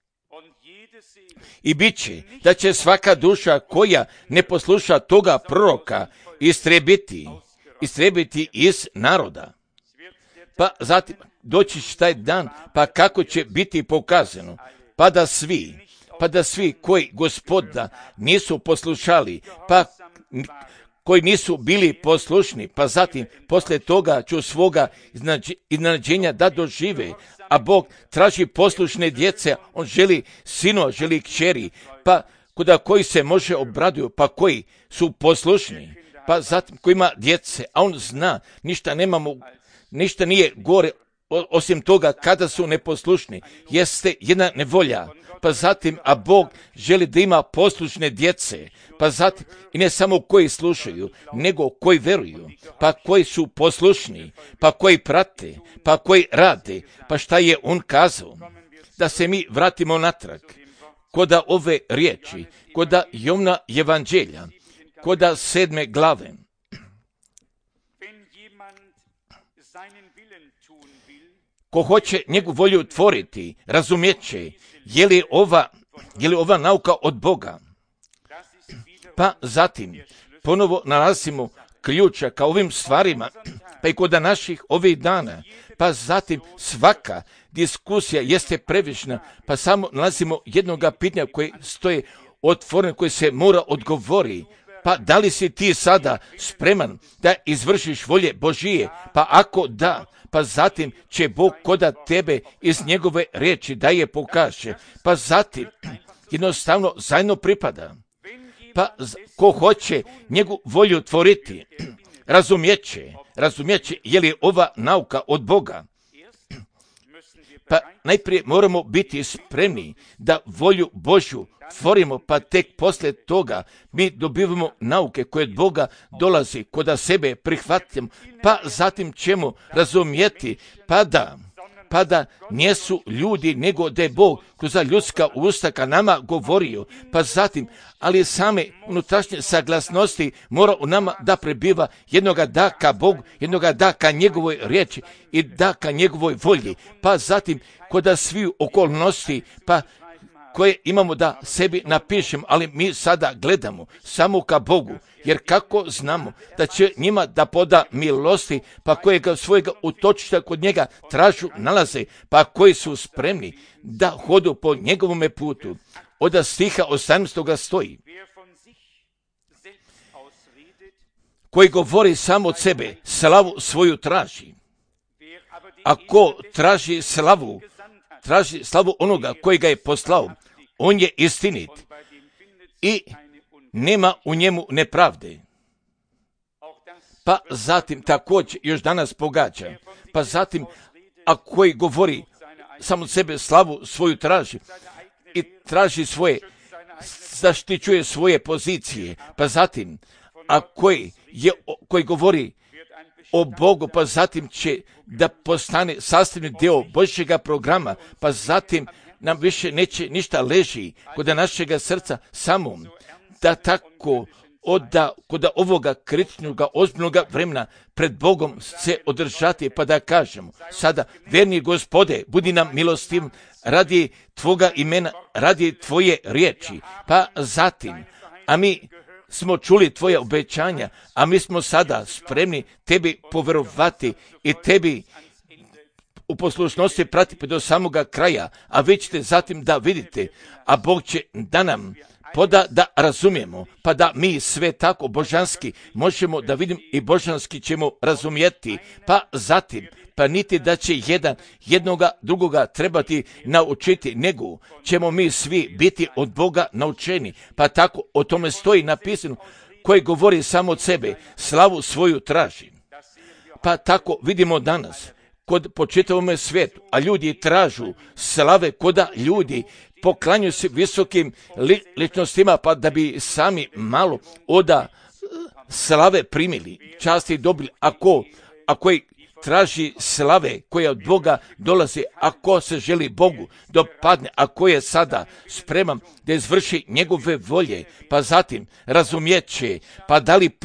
I bit će da će svaka duša koja ne posluša toga proroka istrebiti iz naroda. Pa zatim doći će taj dan, pa kako će biti pokazano, pa da svi koji Gospoda nisu poslušali, pa koji nisu bili poslušni, pa zatim poslije toga ću svoga iznenađenja da dožive, a Bog traži poslušne djece, on želi sino, želi kćeri, pa kuda koji se može obraduju, pa koji su poslušni, pa zatim koji ima djece, a on zna, ništa nije gore osim toga kada su neposlušni, jeste jedna nevolja, pa zatim, a Bog želi da ima poslušne djece, pa zatim, i ne samo koji slušaju, nego koji veruju, pa koji su poslušni, pa koji prate, pa koji rade, pa šta je on kazao. Da se mi vratimo natrag, koda ove riječi, koda Jovna evanđelja, koda 7. glave. Ko hoće njegu volju tvoriti, razumjet će, je li ova nauka od Boga. Pa zatim, ponovo nalazimo ključa ka ovim stvarima, pa i kod naših ovih dana, pa zatim svaka diskusija jeste previšna, pa samo nalazimo jednoga pitanja koje stoje otvoreno, koje se mora odgovori. Pa da li si ti sada spreman da izvršiš volje Božije? Pa ako da, pa zatim će Bog koda tebe iz njegove riječi da je pokaže. Pa zatim jednostavno zajedno pripada. Pa ko hoće njegu volju tvoriti, razumjet će je li ova nauka od Boga. Pa najprije moramo biti spremni da volju Božju tvorimo, pa tek poslije toga mi dobivamo nauke koje od Boga dolazi, koda sebe prihvatimo, pa zatim ćemo razumjeti, pa da nisu ljudi, nego da je Bog kroz ljudska usta ka nama govorio, pa zatim, ali same unutrašnje saglasnosti mora u nama da prebiva jednoga da ka Bogu, jednoga da ka njegovoj riječi i da ka njegovoj volji, pa zatim koda svi okolnosti, pa koje imamo da sebi napišemo, ali mi sada gledamo samo ka Bogu, jer kako znamo da će njima da poda milosti, pa kojega svojega utočišta kod njega tražu, nalaze, pa koji su spremni da hodu po njegovome putu. Od stiha 18. stoji, koji govori samo od sebe, slavu svoju traži. Ako traži slavu onoga koji ga je poslao, on je istinit i nema u njemu nepravde. Pa zatim također još danas pogađa. Pa zatim, a koji govori samo od sebe slavu svoju traži i traži zaštićuje svoje pozicije. Pa zatim, a koji govori o Bogu, pa zatim će da postane sastavni dio Božjega programa, pa zatim nam više neće ništa leži kod našega srca, samo da tako kod ovoga kritičnog ozbiljnog vremena pred Bogom se održati, pa da kažemo sada, verni Gospode, budi nam milostiv radi Tvoga imena, radi Tvoje riječi, pa zatim, a mi smo čuli tvoje obećanja, a mi smo sada spremni tebi poverovati i tebi u poslušnosti pratiti do samoga kraja, a vi ćete zatim da vidite, a Bog će da nam poda da razumijemo, pa da mi sve tako božanski možemo da vidimo i božanski ćemo razumjeti, pa zatim, pa niti da će jednoga drugoga trebati naučiti, nego ćemo mi svi biti od Boga naučeni, pa tako o tome stoji napisano, koji govori samo od sebe, slavu svoju traži. Pa tako vidimo danas, po čitavom svijetu, a ljudi tražu slave koda ljudi poklanjuju se visokim ličnostima, pa da bi sami malo oda slave primili, časti dobili, ako je traži slave koja od Boga dolazi, ako se želi Bogu dopadne, ako je sada spreman da izvrši njegove volje, pa zatim razumijet će, pa da li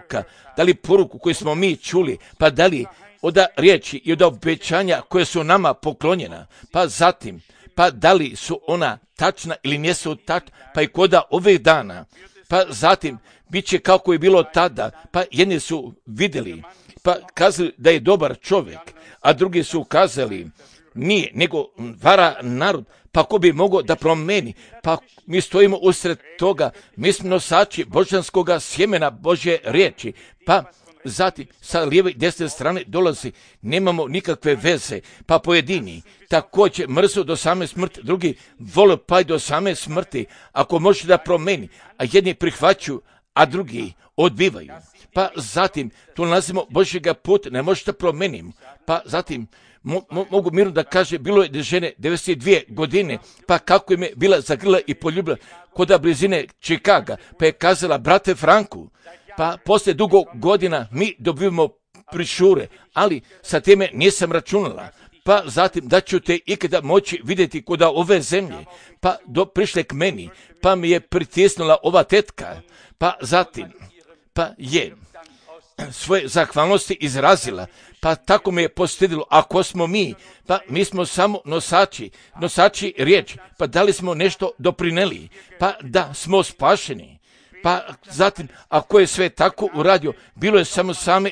poruku koju smo mi čuli, pa da li od riječi i od obećanja koje su nama poklonjena, pa zatim, pa da li su ona tačna ili nisu tačna, pa i koda ovih dana, pa zatim bit će kako je bilo tada, pa jedni su vidjeli, pa kazali da je dobar čovjek, a drugi su kazali nije, nego vara narod, pa ko bi mogao da promeni, pa mi stojimo usred toga, mi smo nosači božanskoga sjemena Božje riječi, pa zatim sa lijeve i desne strane dolazi, nemamo nikakve veze, pa pojedini također mrzu do same smrti, drugi vole pa i do same smrti, ako može da promeni, a jedni prihvaćaju, a drugi odbivaju. Pa zatim tu nalazimo Božjega puta, ne može da promenimo, pa zatim mogu mirno da kaže, bilo je žene 92 godine, pa kako im je bila zagrla i poljubila kod blizine Čikaga, pa je kazala, brate Franku, pa poslije dugo godina mi dobivamo prišure, ali sa time nisam računala. Pa zatim da ću te ikada moći vidjeti kod ove zemlje, pa prišle k meni, pa mi je pritisnula ova tetka, pa zatim, pa je svoje zahvalnosti izrazila, pa tako me je postidilo, ako smo mi, pa mi smo samo nosači riječi, pa da li smo nešto doprineli, pa da smo spašeni. Pa zatim, ako je sve tako uradio, bilo je samo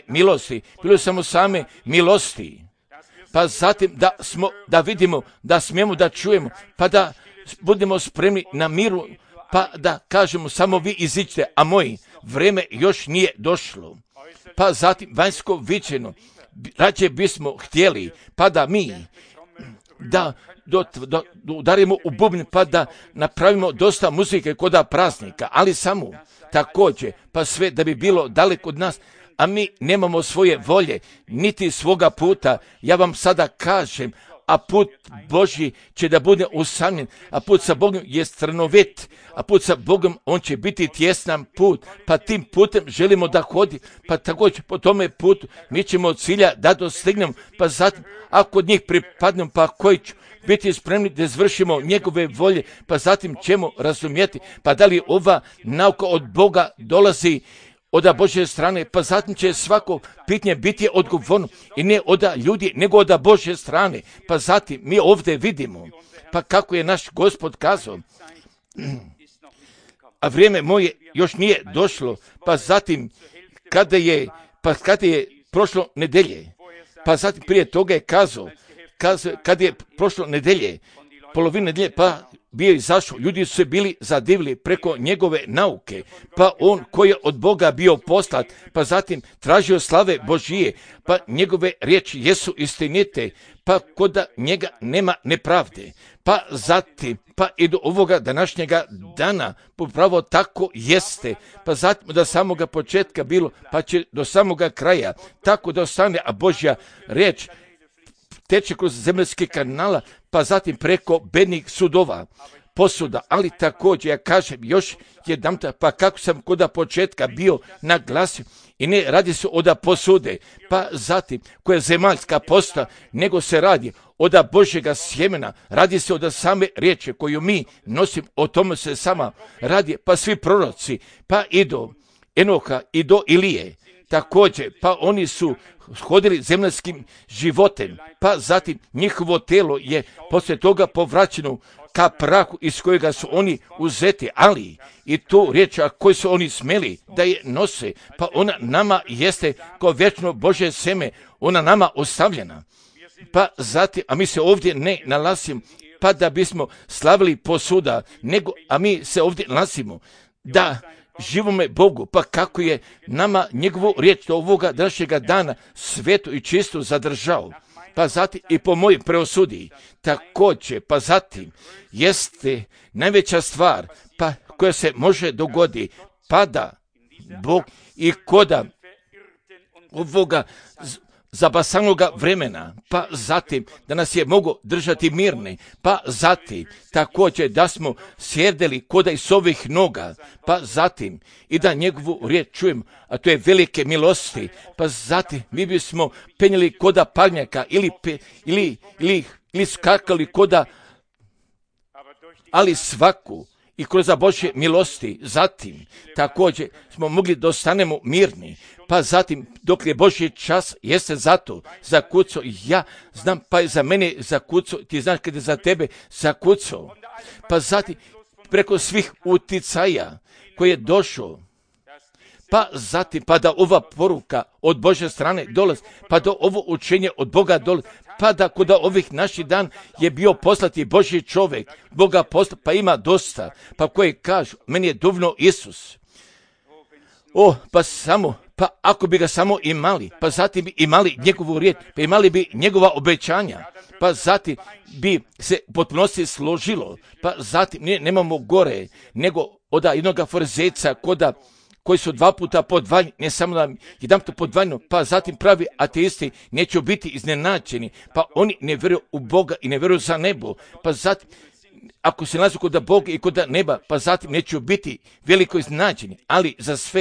same milosti. Pa zatim da vidimo, da smijemo da čujemo, pa da budemo spremni na miru, pa da kažemo samo vi iziđite, a moje vrijeme još nije došlo. Pa zatim vanjsko viđeno, rađe bismo htjeli, pa da mi da udarimo u bubnj, pa da napravimo dosta muzike kod praznika, ali samo također, pa sve da bi bilo daleko od nas, a mi nemamo svoje volje, niti svoga puta. Ja vam sada kažem, a put Božji će da bude usamljen, a put sa Bogom je strnovit, a put sa Bogom on će biti tjesnan put, pa tim putem želimo da hodi, pa također po tome putu mi ćemo od cilja da dostignemo, pa zatim ako od njih pripadnemo, pa koji ću biti spremni da izvršimo njegove volje, pa zatim ćemo razumjeti, pa da li ova nauka od Boga dolazi od Božje strane, pa zatim će svako pitanje biti odgovorno i ne od ljudi, nego od Božje strane. Pa zatim mi ovdje vidimo, pa kako je naš Gospod kazao, a vrijeme moje još nije došlo, pa zatim kada je prošlo nedelje, pa zatim prije toga je kazao kada je prošlo nedelje, polovina nedelje, pa bio izašao, ljudi su se bili zadivili preko njegove nauke, pa on koji je od Boga bio poslat, pa zatim tražio slave Božije, pa njegove riječi jesu istinite, pa kod njega nema nepravde, pa zatim, pa i do ovoga današnjega dana, upravo tako jeste, pa zatim do samoga početka bilo, pa će do samoga kraja, tako da ostane, a Božja riječ teče kroz zemaljski kanala, pa zatim preko bednih sudova, posuda, ali također ja kažem još jedanput, pa kako sam kod početka bio naglasio, i ne radi se od posude, pa zatim koja je zemaljska posta, nego se radi od Božjega sjemena, radi se od same riječi koju mi nosim, o tome se sama radi, pa svi proroci, pa i do Enoha i do Ilije, također, pa oni su hodili zemaljskim životem, pa zatim njihovo telo je poslije toga povraćeno ka prahu iz kojega su oni uzeti, ali i tu riječ, a koji su oni smeli da je nose, pa ona nama jeste kao vječno Božje seme, ona nama ostavljena. Pa zatim, a mi se ovdje ne nalazimo, pa da bismo slavili posuda, nego, a mi se ovdje nalazimo da živome Bogu, pa kako je nama njegovu riječ do ovoga današnjega dana svetu i čisto zadržao. Pa zatim i po mojoj preosudi također, pa zatim jeste najveća stvar pa koja se može dogoditi, pa da Bog i koda ovoga zabasanoga vremena, pa zatim da nas je mogo držati mirni, pa zatim također da smo sjedeli koda iz ovih noga, pa zatim i da njegovu riječ čujemo, a to je velike milosti, pa zatim mi bismo penjeli koda parnjaka ili skakali koda, ali svaku i kroz Božje milosti, zatim također smo mogli da ostanemo mirni, pa zatim dok je Božji čas jeste zato zakucao, ja znam pa je za mene zakucao, ti znaš kada je za tebe zakucao, pa zatim preko svih uticaja koji je došao, pa zatim pa da ova poruka od Božje strane dolazi, pa da ovo učenje od Boga dolazi, pa da kod ovih naših dan je bio poslati Božji čovjek, Boga posla, pa ima dosta, pa koji kažu, meni je dovoljno Isus. Pa samo, pa ako bi ga samo imali, pa zatim bi imali njegovu riječ, pa imali bi njegova obećanja, pa zatim bi se u potpunosti složilo, pa zatim nemamo gore, nego od jednoga farizeca koji su 2 puta podvajni, ne samo da jedan puta podvajno, pa zatim pravi ateisti neće biti iznenađeni, pa oni ne vjeruju u Boga i ne vjeruju za nebo, pa zatim ako se nalazi kod Boga i kod neba, pa zatim neće biti veliko iznenađeni, ali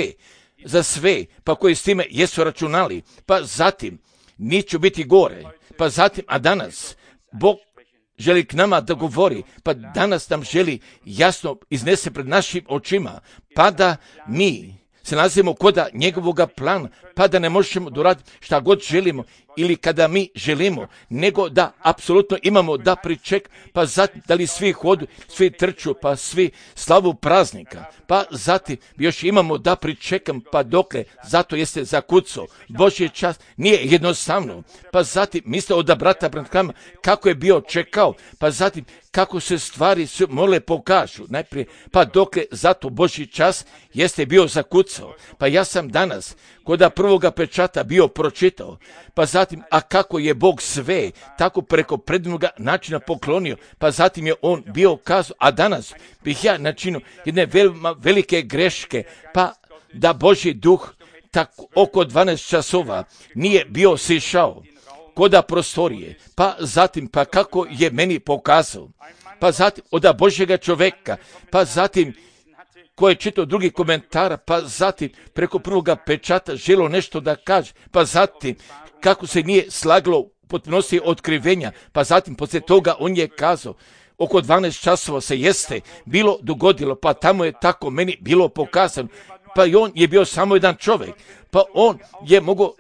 za sve, pa koji s time jesu računali, pa zatim neće biti gore, pa zatim, a danas Bog želi k nama da govori, pa danas nam želi jasno iznese pred našim očima, pa da mi se nalazimo koda njegovoga plana, pa da ne možemo doraditi šta god želimo ili kada mi želimo, nego da apsolutno imamo da priček, pa zatim da li svi hodu, svi trču, pa svi slavu praznika, pa zatim još imamo da pričekam, pa dokle, zato jeste zakucao. Božji čas nije jednostavno, pa zatim misle od brata Branhama kako je bio čekao, pa zatim kako se stvari morale pokažu, najprije, pa dokle, zato Božji čas jeste bio zakucao, pa ja sam danas koda prvoga pečata bio pročitao, pa zatim, a kako je Bog sve tako preko predivnoga načina poklonio, pa zatim je on bio kazao, a danas bih ja načinio jedne velike greške, pa da Božji duh tako oko 12 časova nije bio sišao koda prostorije, pa zatim, pa kako je meni pokazao, pa zatim od Božjega čovjeka, pa zatim ko je čitao drugi komentara, pa zatim preko prvoga pečata želo nešto da kaže, pa zatim kako se nije slagalo potpunosti otkrivenja, pa zatim poslije toga on je kazao, oko 12 časova se jeste bilo dogodilo, pa tamo je tako meni bilo pokazano, pa i on je bio samo jedan čovjek, pa on je mogao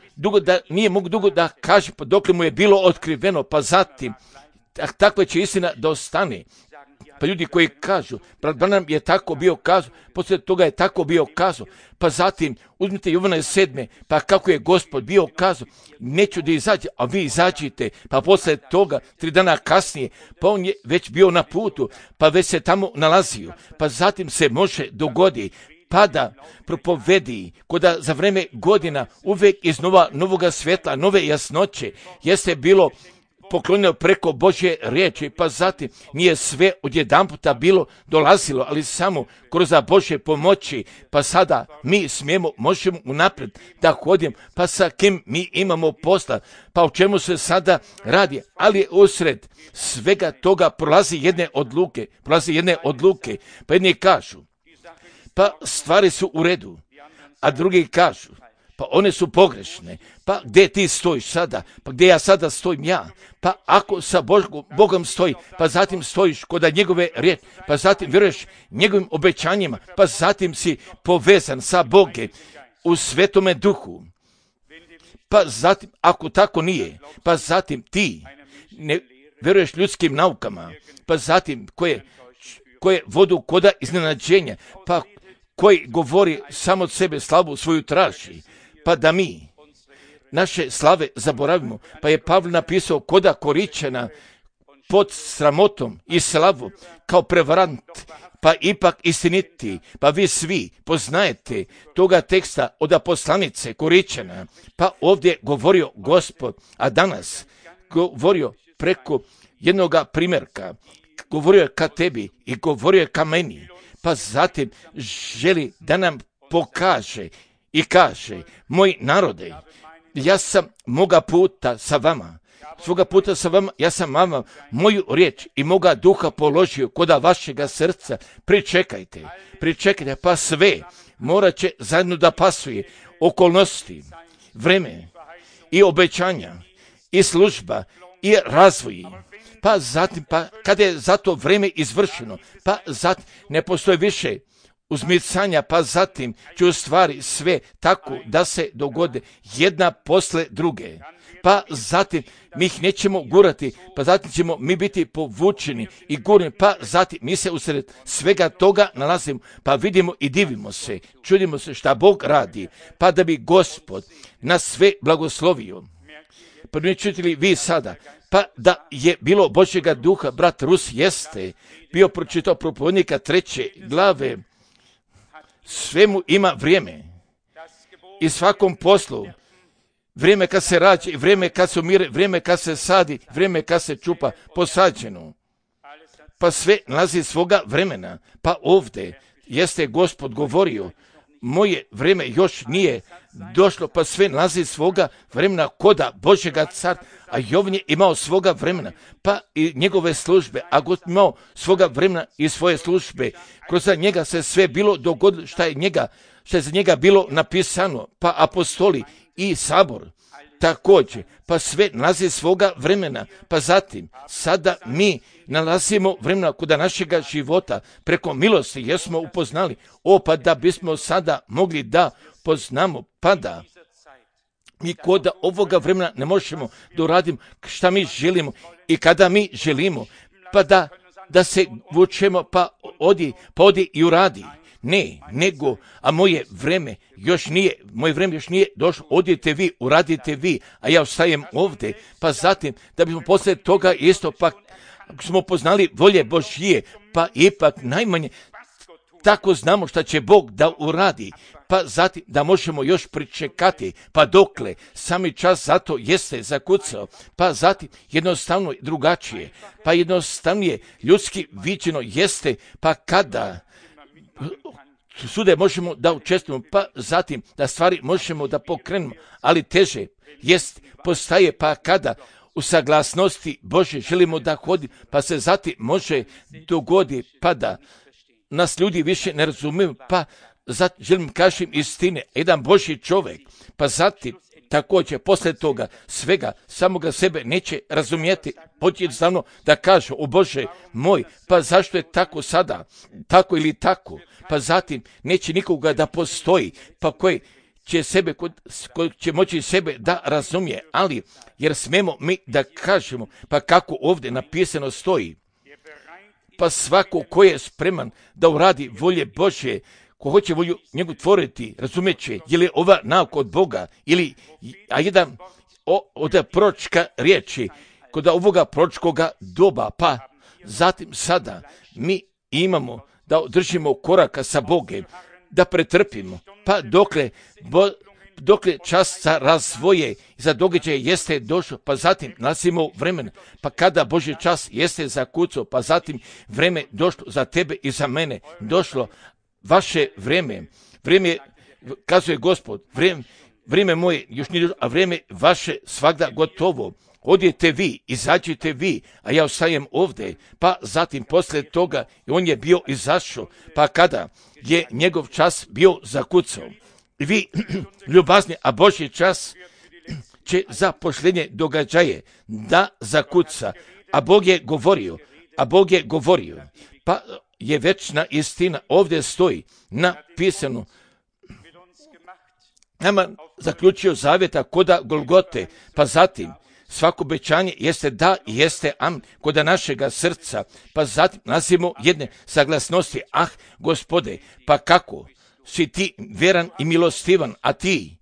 nije mogu dugo da kaže, pa dok mu je bilo otkriveno, pa zatim takva će istina da ostane. Pa ljudi koji kažu, brat Branham je tako bio kazao, poslije toga je tako bio kazao, pa zatim uzmite Jovana 7, pa kako je Gospod bio kazao, neću da izađe, a vi izađite, pa poslije toga 3 dana kasnije, pa on je već bio na putu, pa već se tamo nalazio, pa zatim se može dogoditi, pa da propovedi, koda za vreme godina uvijek iz novoga svjetla, nove jasnoće, jeste bilo poklonjeno preko Božje riječi, pa zatim nije sve odjedanputa bilo dolazilo, ali samo kroz Božje pomoći, pa sada mi možemo unaprijed da hodimo, pa sa kim mi imamo posla, pa o čemu se sada radi, ali usred svega toga prolazi jedne odluke, pa jedni kažu, pa stvari su u redu, a drugi kažu, pa one su pogrešne, pa gdje ti stojiš sada, pa gdje ja sada stojim ja, pa ako sa Bogom stoji, pa zatim stojiš kod njegove riječi, pa zatim vjeruješ njegovim obećanjima, pa zatim si povezan sa Bogom, u Svetome Duhu. Pa zatim, ako tako nije, pa zatim ti ne vjeruješ ljudskim naukama, pa zatim koje vodu koda iznenađenja, pa koji govori samo od sebe slavu svoju traži, pa da mi naše slave zaboravimo. Pa je Pavle napisao koda Koričana pod sramotom i slavu kao prevarant, pa ipak istiniti. Pa vi svi poznajete toga teksta od poslanice Koričana. Pa ovdje govorio Gospod, a danas govorio preko jednoga primjerka. Govorio je ka tebi i govorio je ka meni. Pa zatim želi da nam pokaže i kaže, moj narode, ja sam svoga puta sa vama, ja sam vama moju riječ i moga duha položio koda vašega srca. Pričekajte, pa sve morat će zajedno da pasuje, okolnosti, vreme i obećanja i služba i razvoj. Pa zatim, kada je za to vreme izvršeno, pa zatim ne postoji više uzmicanja, pa zatim će u stvari sve tako da se dogode jedna posle druge. Pa zatim mi ih nećemo gurati, pa zatim ćemo mi biti povučeni i gurni, pa zatim mi se usred svega toga nalazimo, pa vidimo i divimo se, čudimo se šta Bog radi, pa da bi Gospod nas sve blagoslovio. Pa ne čujete li vi sada, pa da je bilo Božjega duha, brat Rus jeste bio pročitao Propovednika 3. glave, svemu ima vrijeme i svakom poslu, vrijeme kad se rađa i vrijeme kad se umire, vrijeme kad se sadi, vrijeme kad se čupa posađeno. Pa sve nalazi svoga vremena. Pa ovdje jeste Gospod govorio, moje vrijeme još nije došlo, pa sve nalazi svoga vremena koda Božjega car, a Jovan je imao svoga vremena, pa i njegove službe, a Gospod imao svoga vremena i svoje službe. Kroz njega se sve bilo dogodilo što je za njega bilo napisano, pa apostoli i sabor također, pa sve nalazi svoga vremena. Pa zatim, sada mi nalazimo vremena koda našega života, preko milosti jesmo upoznali, pa da bismo sada mogli da poznamo, pa da mi koda ovoga vremena ne možemo da uradimo šta mi želimo i kada mi želimo, pa da se vučemo, pa odi i uradi. Ne, nego, a moje vreme još nije došlo, odite vi, uradite vi, a ja ostajem ovdje, pa zatim, da bismo poslije toga isto, pa smo poznali volje Božje, pa ipak najmanje tako znamo šta će Bog da uradi, pa zatim da možemo još pričekati, pa dokle sami čas zato jeste zakucao, pa zatim jednostavno drugačije, pa jednostavnije ljudski viđeno jeste, pa kada sude možemo da učestvujemo, pa zatim da stvari možemo da pokrenemo, ali teže postaje pa kada u saglasnosti Bože želimo da hodimo, pa se zatim može dogoditi pa da nas ljudi više ne razumiju, pa zatim želim kažem istine, jedan Božji čovjek, pa zatim također posle toga svega samoga sebe neće razumjeti, jednostavno da kaže, o Bože moj, pa zašto je tako sada, tako ili tako, pa zatim neće nikoga da postoji, pa koji će moći sebe da razumije, ali jer smemo mi da kažemo, pa kako ovdje napisano stoji, pa svako ko je spreman da uradi volje Božje, ko hoće volju njegu tvoriti, razumeće, je li ova nauka od Boga, a jedan od proročka riječi, kod ovoga proročkoga doba, pa zatim sada mi imamo da držimo koraka sa Bogem, da pretrpimo, pa dokle čas za razvoje i za događaje jeste došlo, pa zatim nasimo vremena, pa kada Božji čas jeste zakucao, pa zatim vreme došlo za tebe i za mene, došlo vaše vreme, kazuje Gospod, vrijeme moje još nije došlo, a vrijeme vaše svagda gotovo. Odite vi, izađite vi, a ja ostajem ovdje, pa zatim posle toga on je bio izašao, pa kada je njegov čas bio zakucao. Vi, ljubazni, a Božji čas će za posljednje događaje da zakuca, a Bog je govorio, pa je večna istina ovdje stoji napisano, nama zaključio zavjeta koda Golgote, pa zatim svako obećanje jeste da i jeste amen koda našega srca, pa zatim nazimo jedne saglasnosti, Gospode, pa kako si ti vjeran i milostivan, a ti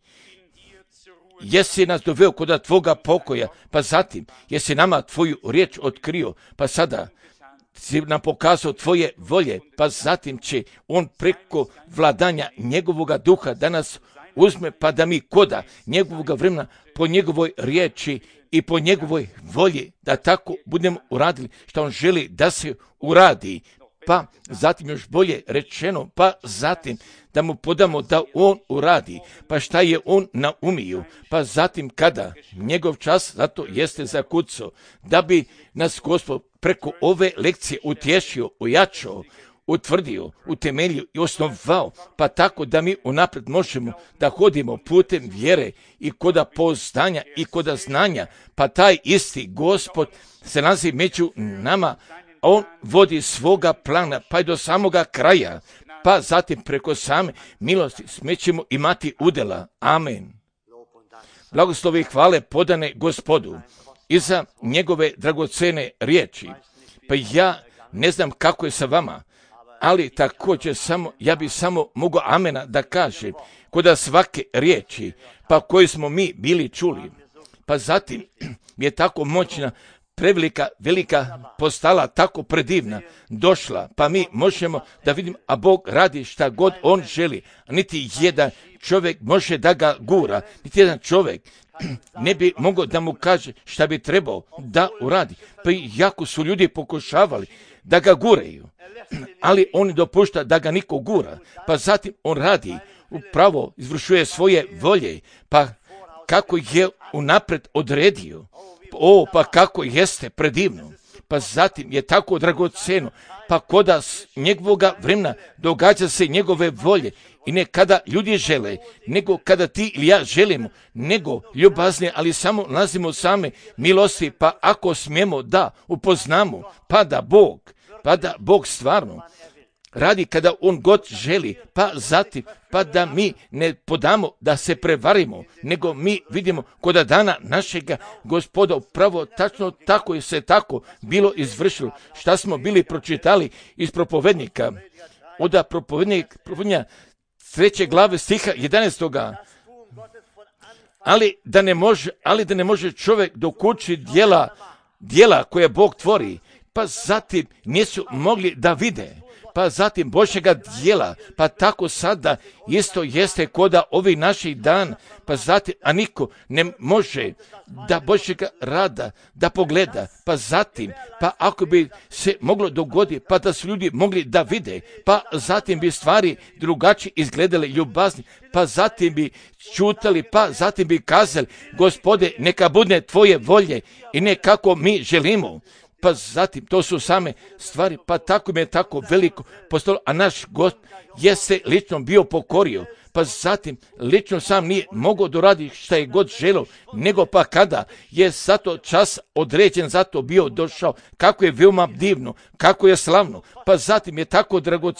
jesi nas doveo koda tvoga pokoja, pa zatim jesi nama tvoju riječ otkrio, pa sada si nam pokazao tvoje volje, pa zatim će on preko vladanja njegovoga duha da nas uzme, pa da mi koda njegovoga vremena po njegovoj riječi i po njegovoj volji da tako budemo uradili što on želi da se uradi, pa zatim još bolje rečeno, pa zatim da mu podamo da on uradi, pa šta je on naumio, pa zatim kada njegov čas zato jeste zakucao, da bi nas Gospod preko ove lekcije utješio, ojačao, utvrdio, utemeljio i osnovao, pa tako da mi unaprijed možemo da hodimo putem vjere i koda poznanja i koda znanja, pa taj isti Gospod se nalazi među nama, on vodi svoga plana pa i do samoga kraja, pa zatim preko same milosti smećemo imati udjela. Amen. Blagoslovi i hvale podane Gospodu i za njegove dragocene riječi. Pa ja ne znam kako je sa vama, ali također ja bi samo mogao amena da kažem koda svake riječi pa koje smo mi bili čuli. Pa zatim je tako moćna, prevelika, velika postala, tako predivna, došla, pa mi možemo da vidimo, a Bog radi šta god on želi, a niti jedan čovjek može da ga gura, niti jedan čovjek ne bi mogao da mu kaže šta bi trebao da uradi. Pa jako su ljudi pokušavali da ga guraju, ali on dopušta da ga niko gura, pa zatim on radi, upravo izvršuje svoje volje, pa kako je unaprijed odredio, pa kako jeste predivno, pa zatim je tako dragoceno, pa koda njegovoga vremena događa se njegove volje i ne kada ljudi žele, nego kada ti ili ja želimo, nego ljubazne, ali samo nalazimo same milosti, pa ako smijemo da upoznamo, pa da Bog stvarno radi kada on god želi, pa zatim, pa da mi ne podamo da se prevarimo, nego mi vidimo koda dana našega Gospoda upravo tačno tako je se tako bilo izvršilo, šta smo bili pročitali iz propovednika, od propovednja 3. glave stiha 11. Ali da ne može čovjek dokući djela koje Bog tvori, pa zatim nisu mogli da vide, pa zatim Božjega djela, pa tako sada isto jeste koda ovih naših dan, pa zatim, a niko ne može da Božjega rada da pogleda, pa zatim, pa ako bi se moglo dogoditi, pa da su ljudi mogli da vide, pa zatim bi stvari drugačije izgledale ljubazni, pa zatim bi čutali, pa zatim bi kazali, Gospode, neka bude tvoje volje i ne kako mi želimo. Pa zatim, to su same stvari, pa tako mi je tako veliko postalo, a naš Gospod je se lično bio pokorio, pa zatim lično sam nije mogao doraditi šta je god želio, nego pa kada je zato čas određen, zato bio došao, kako je veoma divno, kako je slavno, pa zatim je tako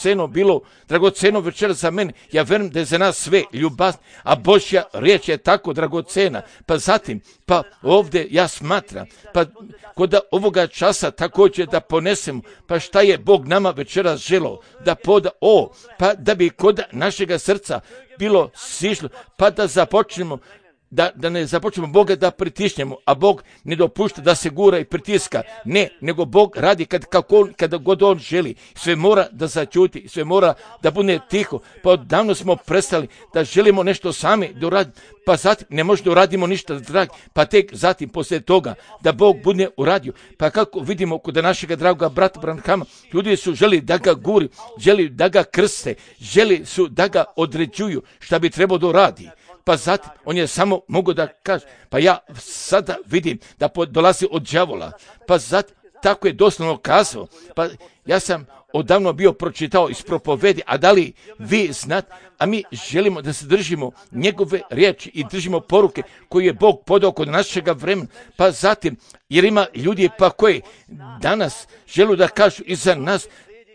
dragoceno večer za mene, ja verujem da je za nas sve ljubazno, a Božja riječ je tako dragocena, pa zatim, pa ovdje ja smatram, pa kod ovoga časa također da ponesemo, pa šta je Bog nama večeras želeo, da pa da bi kod našega srca bilo sišlo, pa da započnemo, da ne započnemo Boga da pritišnjemo, a Bog ne dopušta da se gura i pritiska, ne, nego Bog radi kada god on želi, sve mora da začuti, sve mora da bude tiho, pa odavno smo prestali da želimo nešto sami da uradimo, pa zatim ne možemo da uradimo ništa, dragi, pa tek zatim poslije toga da Bog bude uradio, pa kako vidimo kod našega dragoga brata Branhama, ljudi su želi da ga guri, želi da ga krste, želi su da ga određuju šta bi trebao da uradi. Pa zatim, on je samo mogao da kaže, pa ja sada vidim da dolazi od đavola, pa zatim, tako je doslovno kazao, pa ja sam odavno bio pročitao iz propovedi, a da li vi znate, a mi želimo da se držimo njegove riječi i držimo poruke koje je Bog podao kod našega vremena, pa zatim, jer ima ljudi pa koji danas žele da kažu i za nas,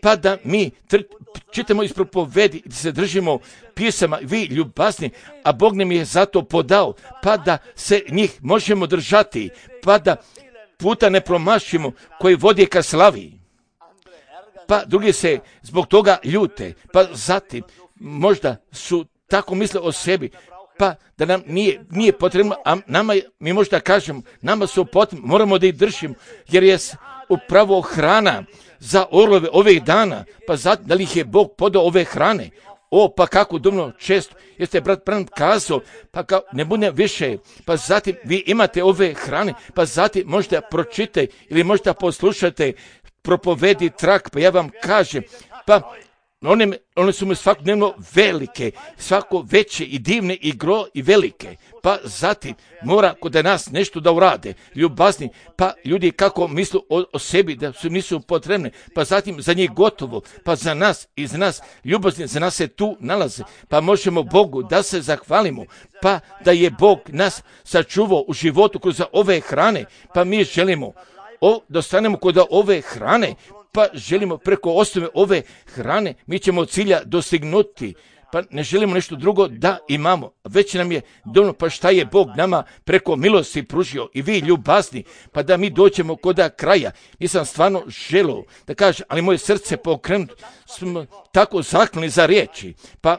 pa da mi čitamo iz propovedi, da se držimo pisama, vi ljubazni, a Bog nam je zato podao, pa da se njih možemo držati, pa da puta ne promašimo koji vodi ka slavi. Pa drugi se zbog toga ljute, pa zatim možda su tako misle o sebi, pa da nam nije potrebno, a mi možda kažemo, nama su potrebno, moramo da ih držimo, jer je upravo hrana za orlove ovih dana, pa zatim da li ih je Bog podao ove hrane. Pa kako dumno često, jeste brat Branham kazao, pa kao ne bude više, pa zatim vi imate ove hrane, pa zatim možda pročitaj ili možda poslušate propovedi trak, pa ja vam kažem, pa one su mi svakodnevno velike, svako veće i divne i velike, pa zatim mora kod nas nešto da urade, ljubazni, pa ljudi kako mislu o sebi da nisu potrebne, pa zatim za njih gotovo, pa za nas i za nas ljubazni, za nas se tu nalaze, pa možemo Bogu da se zahvalimo, pa da je Bog nas sačuvao u životu kroz ove hrane, pa mi želimo da ostanemo kod ove hrane, pa želimo preko osnove ove hrane, mi ćemo cilja dostignuti, pa ne želimo nešto drugo da imamo. Već nam je dovoljno, pa šta je Bog nama preko milosti pružio i vi ljubazni, pa da mi dođemo kod kraja. Nisam stvarno želio da kažem, ali moje srce pokrenuto, smo tako zakloni za riječi, pa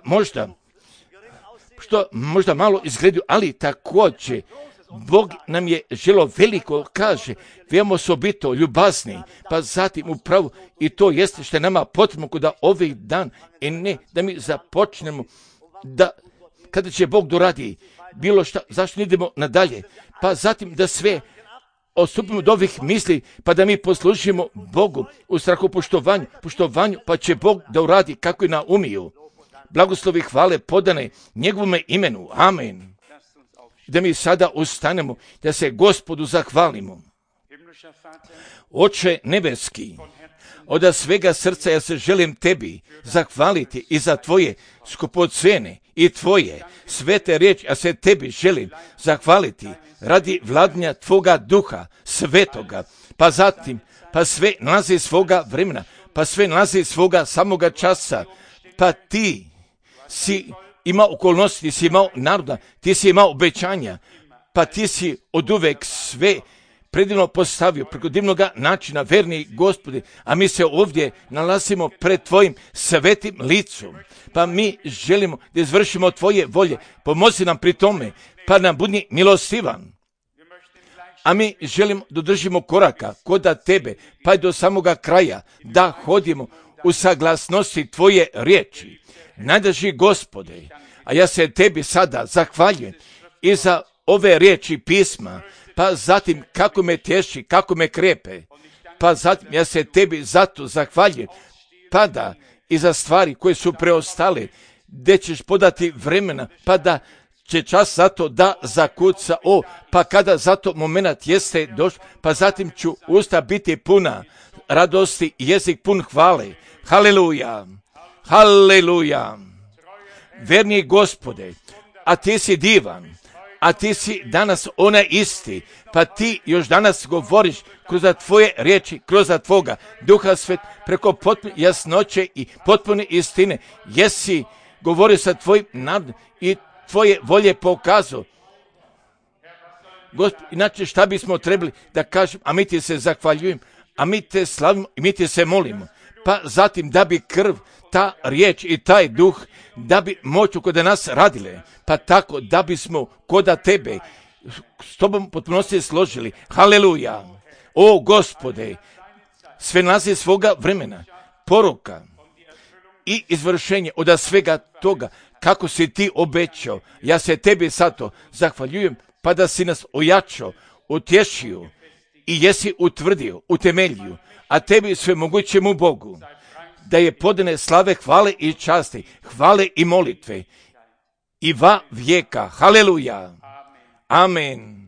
možda malo izgledaju, ali također Bog nam je želo veliko, kaže, veoma osobito, ljubazni, pa zatim upravo i to jeste što je nama potrebno kod ovih dan, i ne da mi započnemo da, kada će Bog doradi bilo šta, zašto ne idemo nadalje, pa zatim da sve odstupimo od ovih misli, pa da mi poslužimo Bogu u strahu poštovanju, pa će Bog da uradi kako je naumio. Blagoslovi hvale podane njegovome imenu. Amen. Da mi sada ustanemo, da se Gospodu zahvalimo. Oče nebeski, od svega srca ja se želim tebi zahvaliti i za tvoje skupocene i tvoje svete riječi, ja se tebi želim zahvaliti radi vladanja tvoga duha svetoga, pa zatim, pa sve nalazi svoga vremena, pa sve nalazi svoga samoga časa, pa ti si imao okolnosti, ti si imao naroda, ti si imao obećanja, pa ti si oduvek sve predivno postavio preko divnog načina, verni Gospodi, a mi se ovdje nalazimo pred tvojim svetim licom, pa mi želimo da izvršimo tvoje volje, pomozi nam pri tome, pa nam budi milostivan. A mi želimo da držimo koraka kod tebe, pa i do samoga kraja, da hodimo u saglasnosti tvoje riječi. Najdraži Gospode, a ja se tebi sada zahvaljujem i za ove riječi pisma, pa zatim kako me tješi, kako me krepe, pa zatim ja se tebi zato zahvaljujem, pa da i za stvari koje su preostale, gdje ćeš podati vremena, pa da će čas zato da zakuca, pa kada zato moment jeste došao, pa zatim ću usta biti puna radosti i jezik pun hvale. Haleluja, haleluja. Verni Gospode, a ti si divan, a ti si danas onaj isti, pa ti još danas govoriš kroz tvoje riječi, kroz tvoga Duha Svet, preko potpune jasnoće i potpune istine, jesi govorio sa tvojim narodom i tvoje volje pokazao. Gospod, inače šta bismo trebali da kažem, a mi ti se zahvaljujem, a mi te slavimo i mi ti se molimo, pa zatim da bi krv, ta riječ i taj duh, da bi moć kod nas radile, pa tako da bismo kod tebe s tobom potpunosti složili. Haleluja. O Gospode, sve nalazi svoga vremena, poruka i izvršenje od svega toga, kako si ti obećao. Ja se tebi zato zahvaljujem, pa da si nas ojačao, utješio i jesi utvrdio, utemeljio, a tebi sve mogućemu Bogu, da je podane slave, hvale i časti, hvale i molitve i va vijeka. Haleluja. Amen.